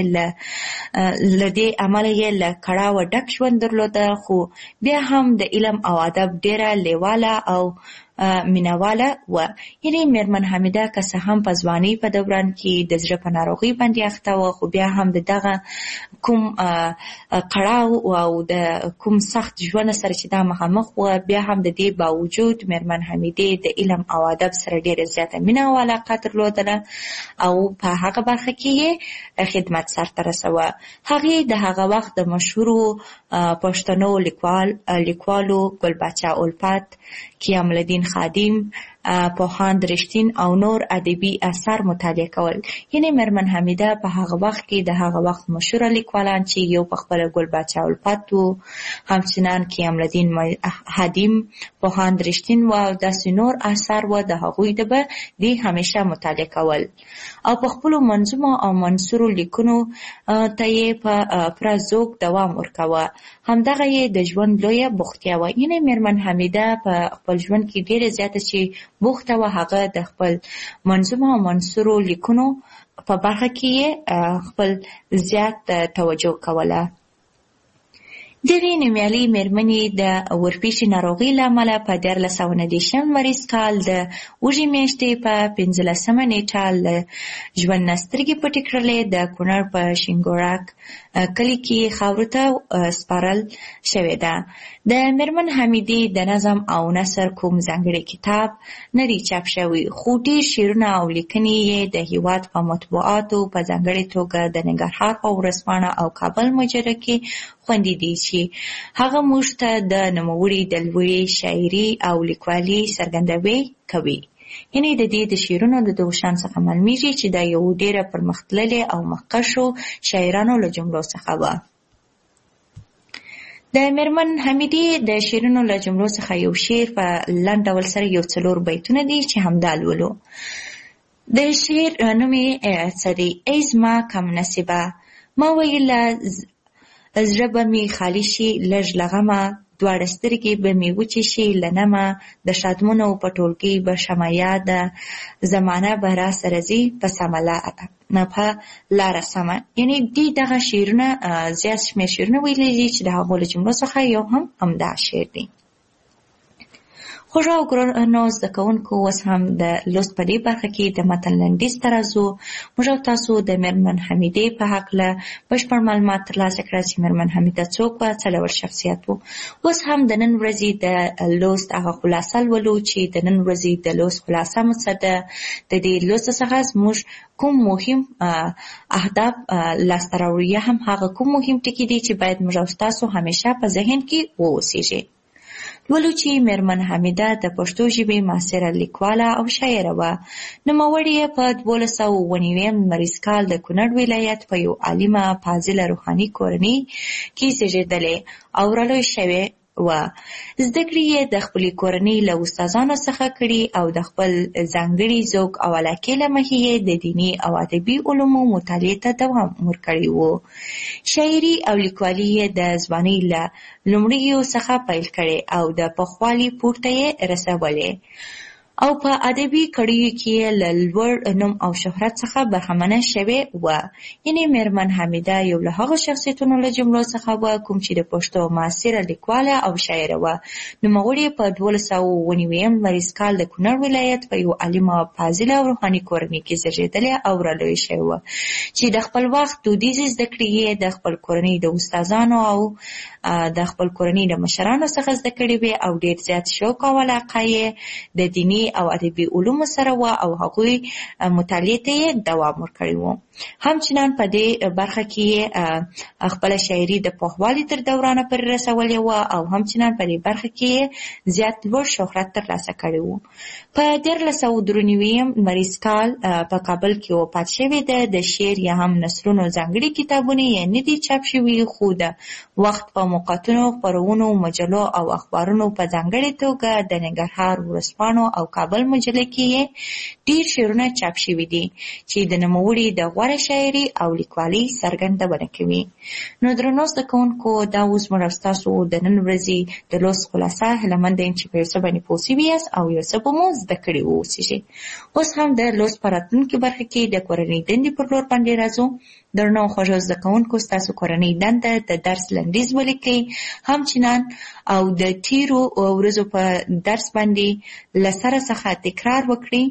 له دې امله یې له کړاوه ډک ژوند درلوده، خو بیا هم د علم او ادب ډېره لیواله او مینواله وه. یعنې میرمن حمیده که څه هم په ځوانۍ په دوران کې د زړه په ناروغۍ باندې اخته وه، خو بیا هم د دغه کوم کړاو او د کوم سخت ژوند سره چې دا مخامخ وه، بیا هم د دې باوجود میرمن حمیدې د علم او ادب سره ډېره زیاته مینه او علاقه درلودله او په هغه برخه کې یې خدمت سرته رسوه. هغې د هغه وخت د مشهورو پښتنو لیکوال لیکوالو ګلبچه الفت، قیام الدین خادم، پوهاند رښتین او نور ادبي اثار مطالعه کول. یعنې میرمن حمیده په هغه وخت کې د هغه وخت مشهوره لیکوالان چې یو په خپله ګلبچه الفت و، همچنان قیام الدین خادم، پوهاند رښتین و او داسې نور اثار و، د هغوی د به دې همیشه مطالعه کول او په خپلو منظومو او منثورو لیکنو ته یې په پوره ذوق دوام ورکوه. همدغه یې د ژوند لویه بوختیا وه. یعنې میرمن حمیده په خپل ژوند کې ډېره زیاته چې بوخته وه، هغه د خپل منظومو او منثورو لیکنو په برخه کې یې خپل زیات توجه کوله. دغې نومیالۍ میرمنې د ورپېښې ناروغۍ له امله په دیارلس سوه نهه دېرشم لمریز کال د اوږې میاشتې په پنځلسمه نېټه له ژوند نه سترګې پټې کړلې. د کونړ په شینګوړک کلي کې خاورو ته سپارل شوې ده. د میرمن حمیدې د نظم او نثر کوم ځانګړی کتاب نه دی چاپ شوی، خو ډېر شعرونه او لیکنې یې د هېواد په مطبوعاتو په ځانګړې توګه د ننګرهار په ورځپاڼه او کابل مجله کې خوندي دي چې هغه موږ ته د نوموړي د لوړې شاعري او لیکوالي څرګندوي کوي. یعنې د دې د شعرونو د دغو شان څخه معلومیږي چې دا یو ډېره پرمختللې او مخکښو شاعرانو له جملو څخه وه. د میرمن حمیدې د شعرونو له جملو څخه یو شعر په لنډ ډول سره یو څلور بیتونه دي چې همدا لولو. د شعر نوم یې څه دی؟ ای زما کم نصیبه، ما ویله زړه به مې خالي شي لږ له غمه، دواړه سترګې به مې وچې شي له نمه، د شادمنو په ټولګۍ به شمه یاده، زمانه به را سره ځي په سمه په لاره سمه. یعنې دې دغه شعرونه زیات شمېر شعرونه ویلي دي چې د هغو له جملو څخه یو هم همدا شعر دی. خوږو او ګرانو زده کوونکو، اوس هم د لوست په دې برخه کې د متن لنډیز ته راځو. موږ او تاسو د میرمن حمیدې په هکله بشپړ معلومات ترلاسه کړه چې میرمن حمیده څوک وه، څه ډول شخصیت و. اوس هم د نن ورځې د لوست هغه خلاصه لولو چې د نن ورځې د لوست خلاصه مو څه ده. د دې لوست څخه زموږ کوم مهم اهداف لاسته راوړو یا هم هغه کوم مهم ټکي دي چې باید موږ او تاسو همیشه په ذهن کې واوسیږي. لولو چې میرمن حمیده د پښتو ژبې معاصره لیکواله او شاعره وه. نوموړې یې په دولس سوه اووه نویم لمریز کال د کونړ ولایت په یو عالمه فاضله روحاني کورنۍ کې زېږېدلې او رالوی شوې و زده کړې یې د خپلې کورنۍ له استادانو څخه کړي او د خپل ځانګړي ذوق او علاقې له مخې یې د دیني او ادبي علومو مطالعې ته دوام ورکړی و. شاعري او لیکوالي یې د ځوانۍ له لومړیو څخه پیل کړي او د پخوالي پورته یې رسولې او په ادبي کړیو کې له لوړ نوم او شهرت څخه برخمنه شوې وه. یعنې میرمن حمیده یو له هغو شخصیتونو له جملو څخه وه کوم چې د پښتو معاصره لیکواله او شاعره وه. نوموړې په دولس سوه اووه نوي لمریز کال د کونړ ولایت په یو عالمه فاضله او روحاني کورنۍ کې زیږېدلې او رالویه شوې وه چې د خپل وخت دودیزې زده کړې یې د خپل کورنۍ د استادانو او د خپل کورنۍ د مشرانو څخه زده کړې وې او ډېر زیات شوق او علاقه یې د دیني او ادبي علومو سره وه او هغوی مطالعې ته یې دوام ورکړی و. همچنان په دې برخه کې خپله شاعري د پوخوالي تر دورانه پورې رسولې وه او همچنان په دې برخه کې زیات لوړ شهرت ترلاسه کړی و. په دیارلس سوه درې نوي لمریز کال په کابل کې وفات شوې ده. د شعر یا هم نثرونو ځانګړي کتابونه یې نه دي چاپ شوي خو د وخت په موقعاتونو خپرونو مجلو او اخبارونو په ځانګړې توګه د ننګرهار ورځپاڼو او کابل مجله کې یې ډېر شعرونه چاپ شوي دي چې د نوموړي د غوره شاعري او لیکوالۍ څرګندونه کوي. نو درنو زده کوونکو دا اوس موږ ستاسو د نن ورځې د لوست خلاصه هیله مند یم چې په یو څه باندې پوه سوي یاست او یو څه به مو زده کړي واوسیږي. اوس هم د لوست په راتلونکې برخه کې د کورنۍ دندې پر لور باندې راځو. درنو خوږو زده کوونکو ستاسو کورنۍ دنده د درس لنډیز ولیکئ، همچنان او د تیرو ورځو په درس باندې له سره څخه تکرار وکړئ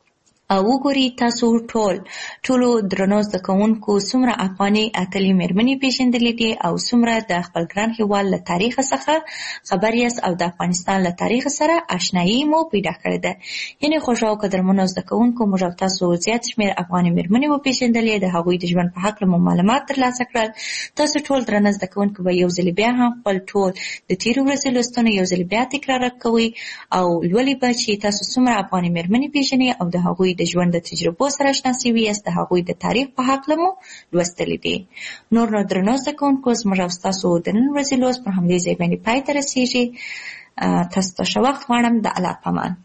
او وګورئ تاسو ټول ټولو درنو زده کوونکو څومره افغاني اتلې مېرمنې پېژندلې دي او څومره د خپل ګران هېواد له تاریخ څخه خبر یاست او د افغانستان له تاریخ سره اشنایي مو پیدا کړې ده. یعنې خوږو او قدرمنو زده کوونکو موږ او تاسو زیات شمېر افغاني مېرمنې وپېژندلې، د هغوی د ژوند په هکله مو معلومات ترلاسه کړل. تاسو ټول درنه زده کوونکو به یو ځل بیا هم خپل ټول د تېرو ورځې لوستونه یو ځل بیا تکرار کوئ او لولئ به چې تاسو څومره افغاني مېرمنې پېژنئ او د هغوی د ژوند د تجربو سره اشنا سوي یاست، د هغوی د تاریخ په هکله مو لوستلي دي. نور نو درنو زده کوونکو زموږ او ستاسو د نن ورځې لوست پر همدې ځای باندې پای ته رسېږي. تاسو ته ښه وخت غواړم. د الله په امان.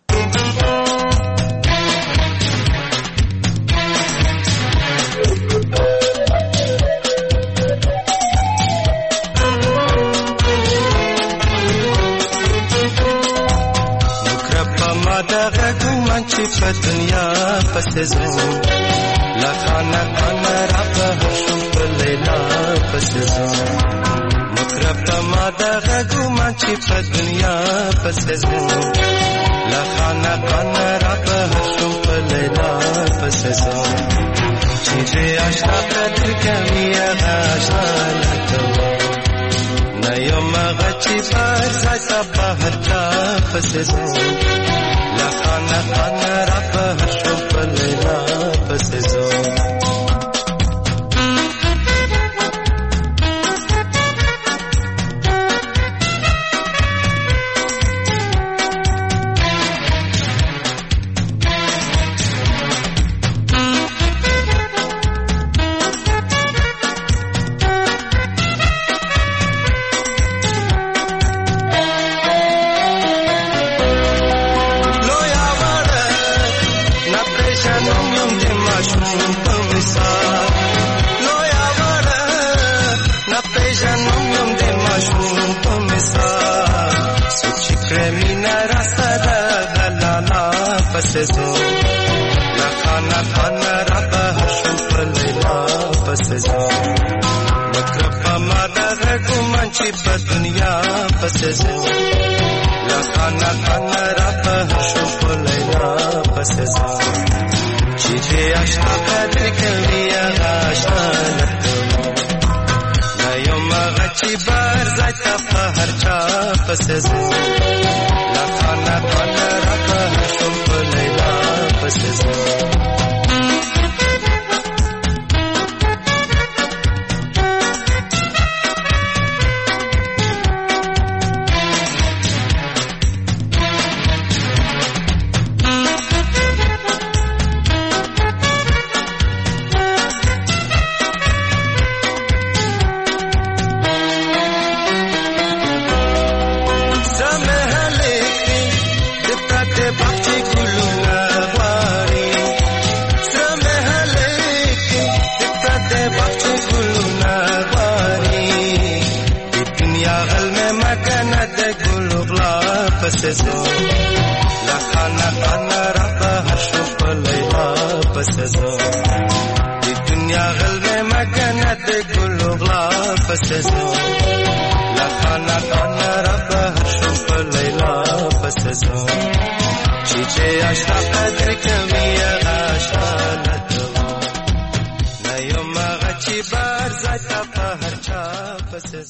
دغه ګمان چې په دنیا پسې ځم لخانه خانه را په شم په لیلا پسې ځم مطرب ما دغه ګمان چې په دنیا پسې ځم لخانه خانه را په شم په لیلا پسې ځم چې آشنا قدر کوي هغه آشنا لته نه یم هغه چې پر ځای ته بهر چا پسې ځم لخانه خانه را په شو په لیلا پسې ځم پسې ځم لخانه خانه را په شم په لیلا پسې ځم مکرب ما دغه ګمان چې په دنیا پسې ځم لخانه خانه را په شم په لیلا پسې ځم چې آشنا قدر کوي هغه آشنا لته نه یم هغه چې بر ځای ته په هر چا پسې ځم لخانه خانه را په شم په لیلا پسې ځم دنیا غل میں مکن د ګل غلا پس زو لخنا خنا رب هشو په لیلا پس زو د دنیا غل میں مکن د ګل غلا پس زو لخنا خنا رب هشو په لیلا پس زو چې چې اشنا قدر کوي غاشالت نه یو مغه چې بار زتا په هر چا پس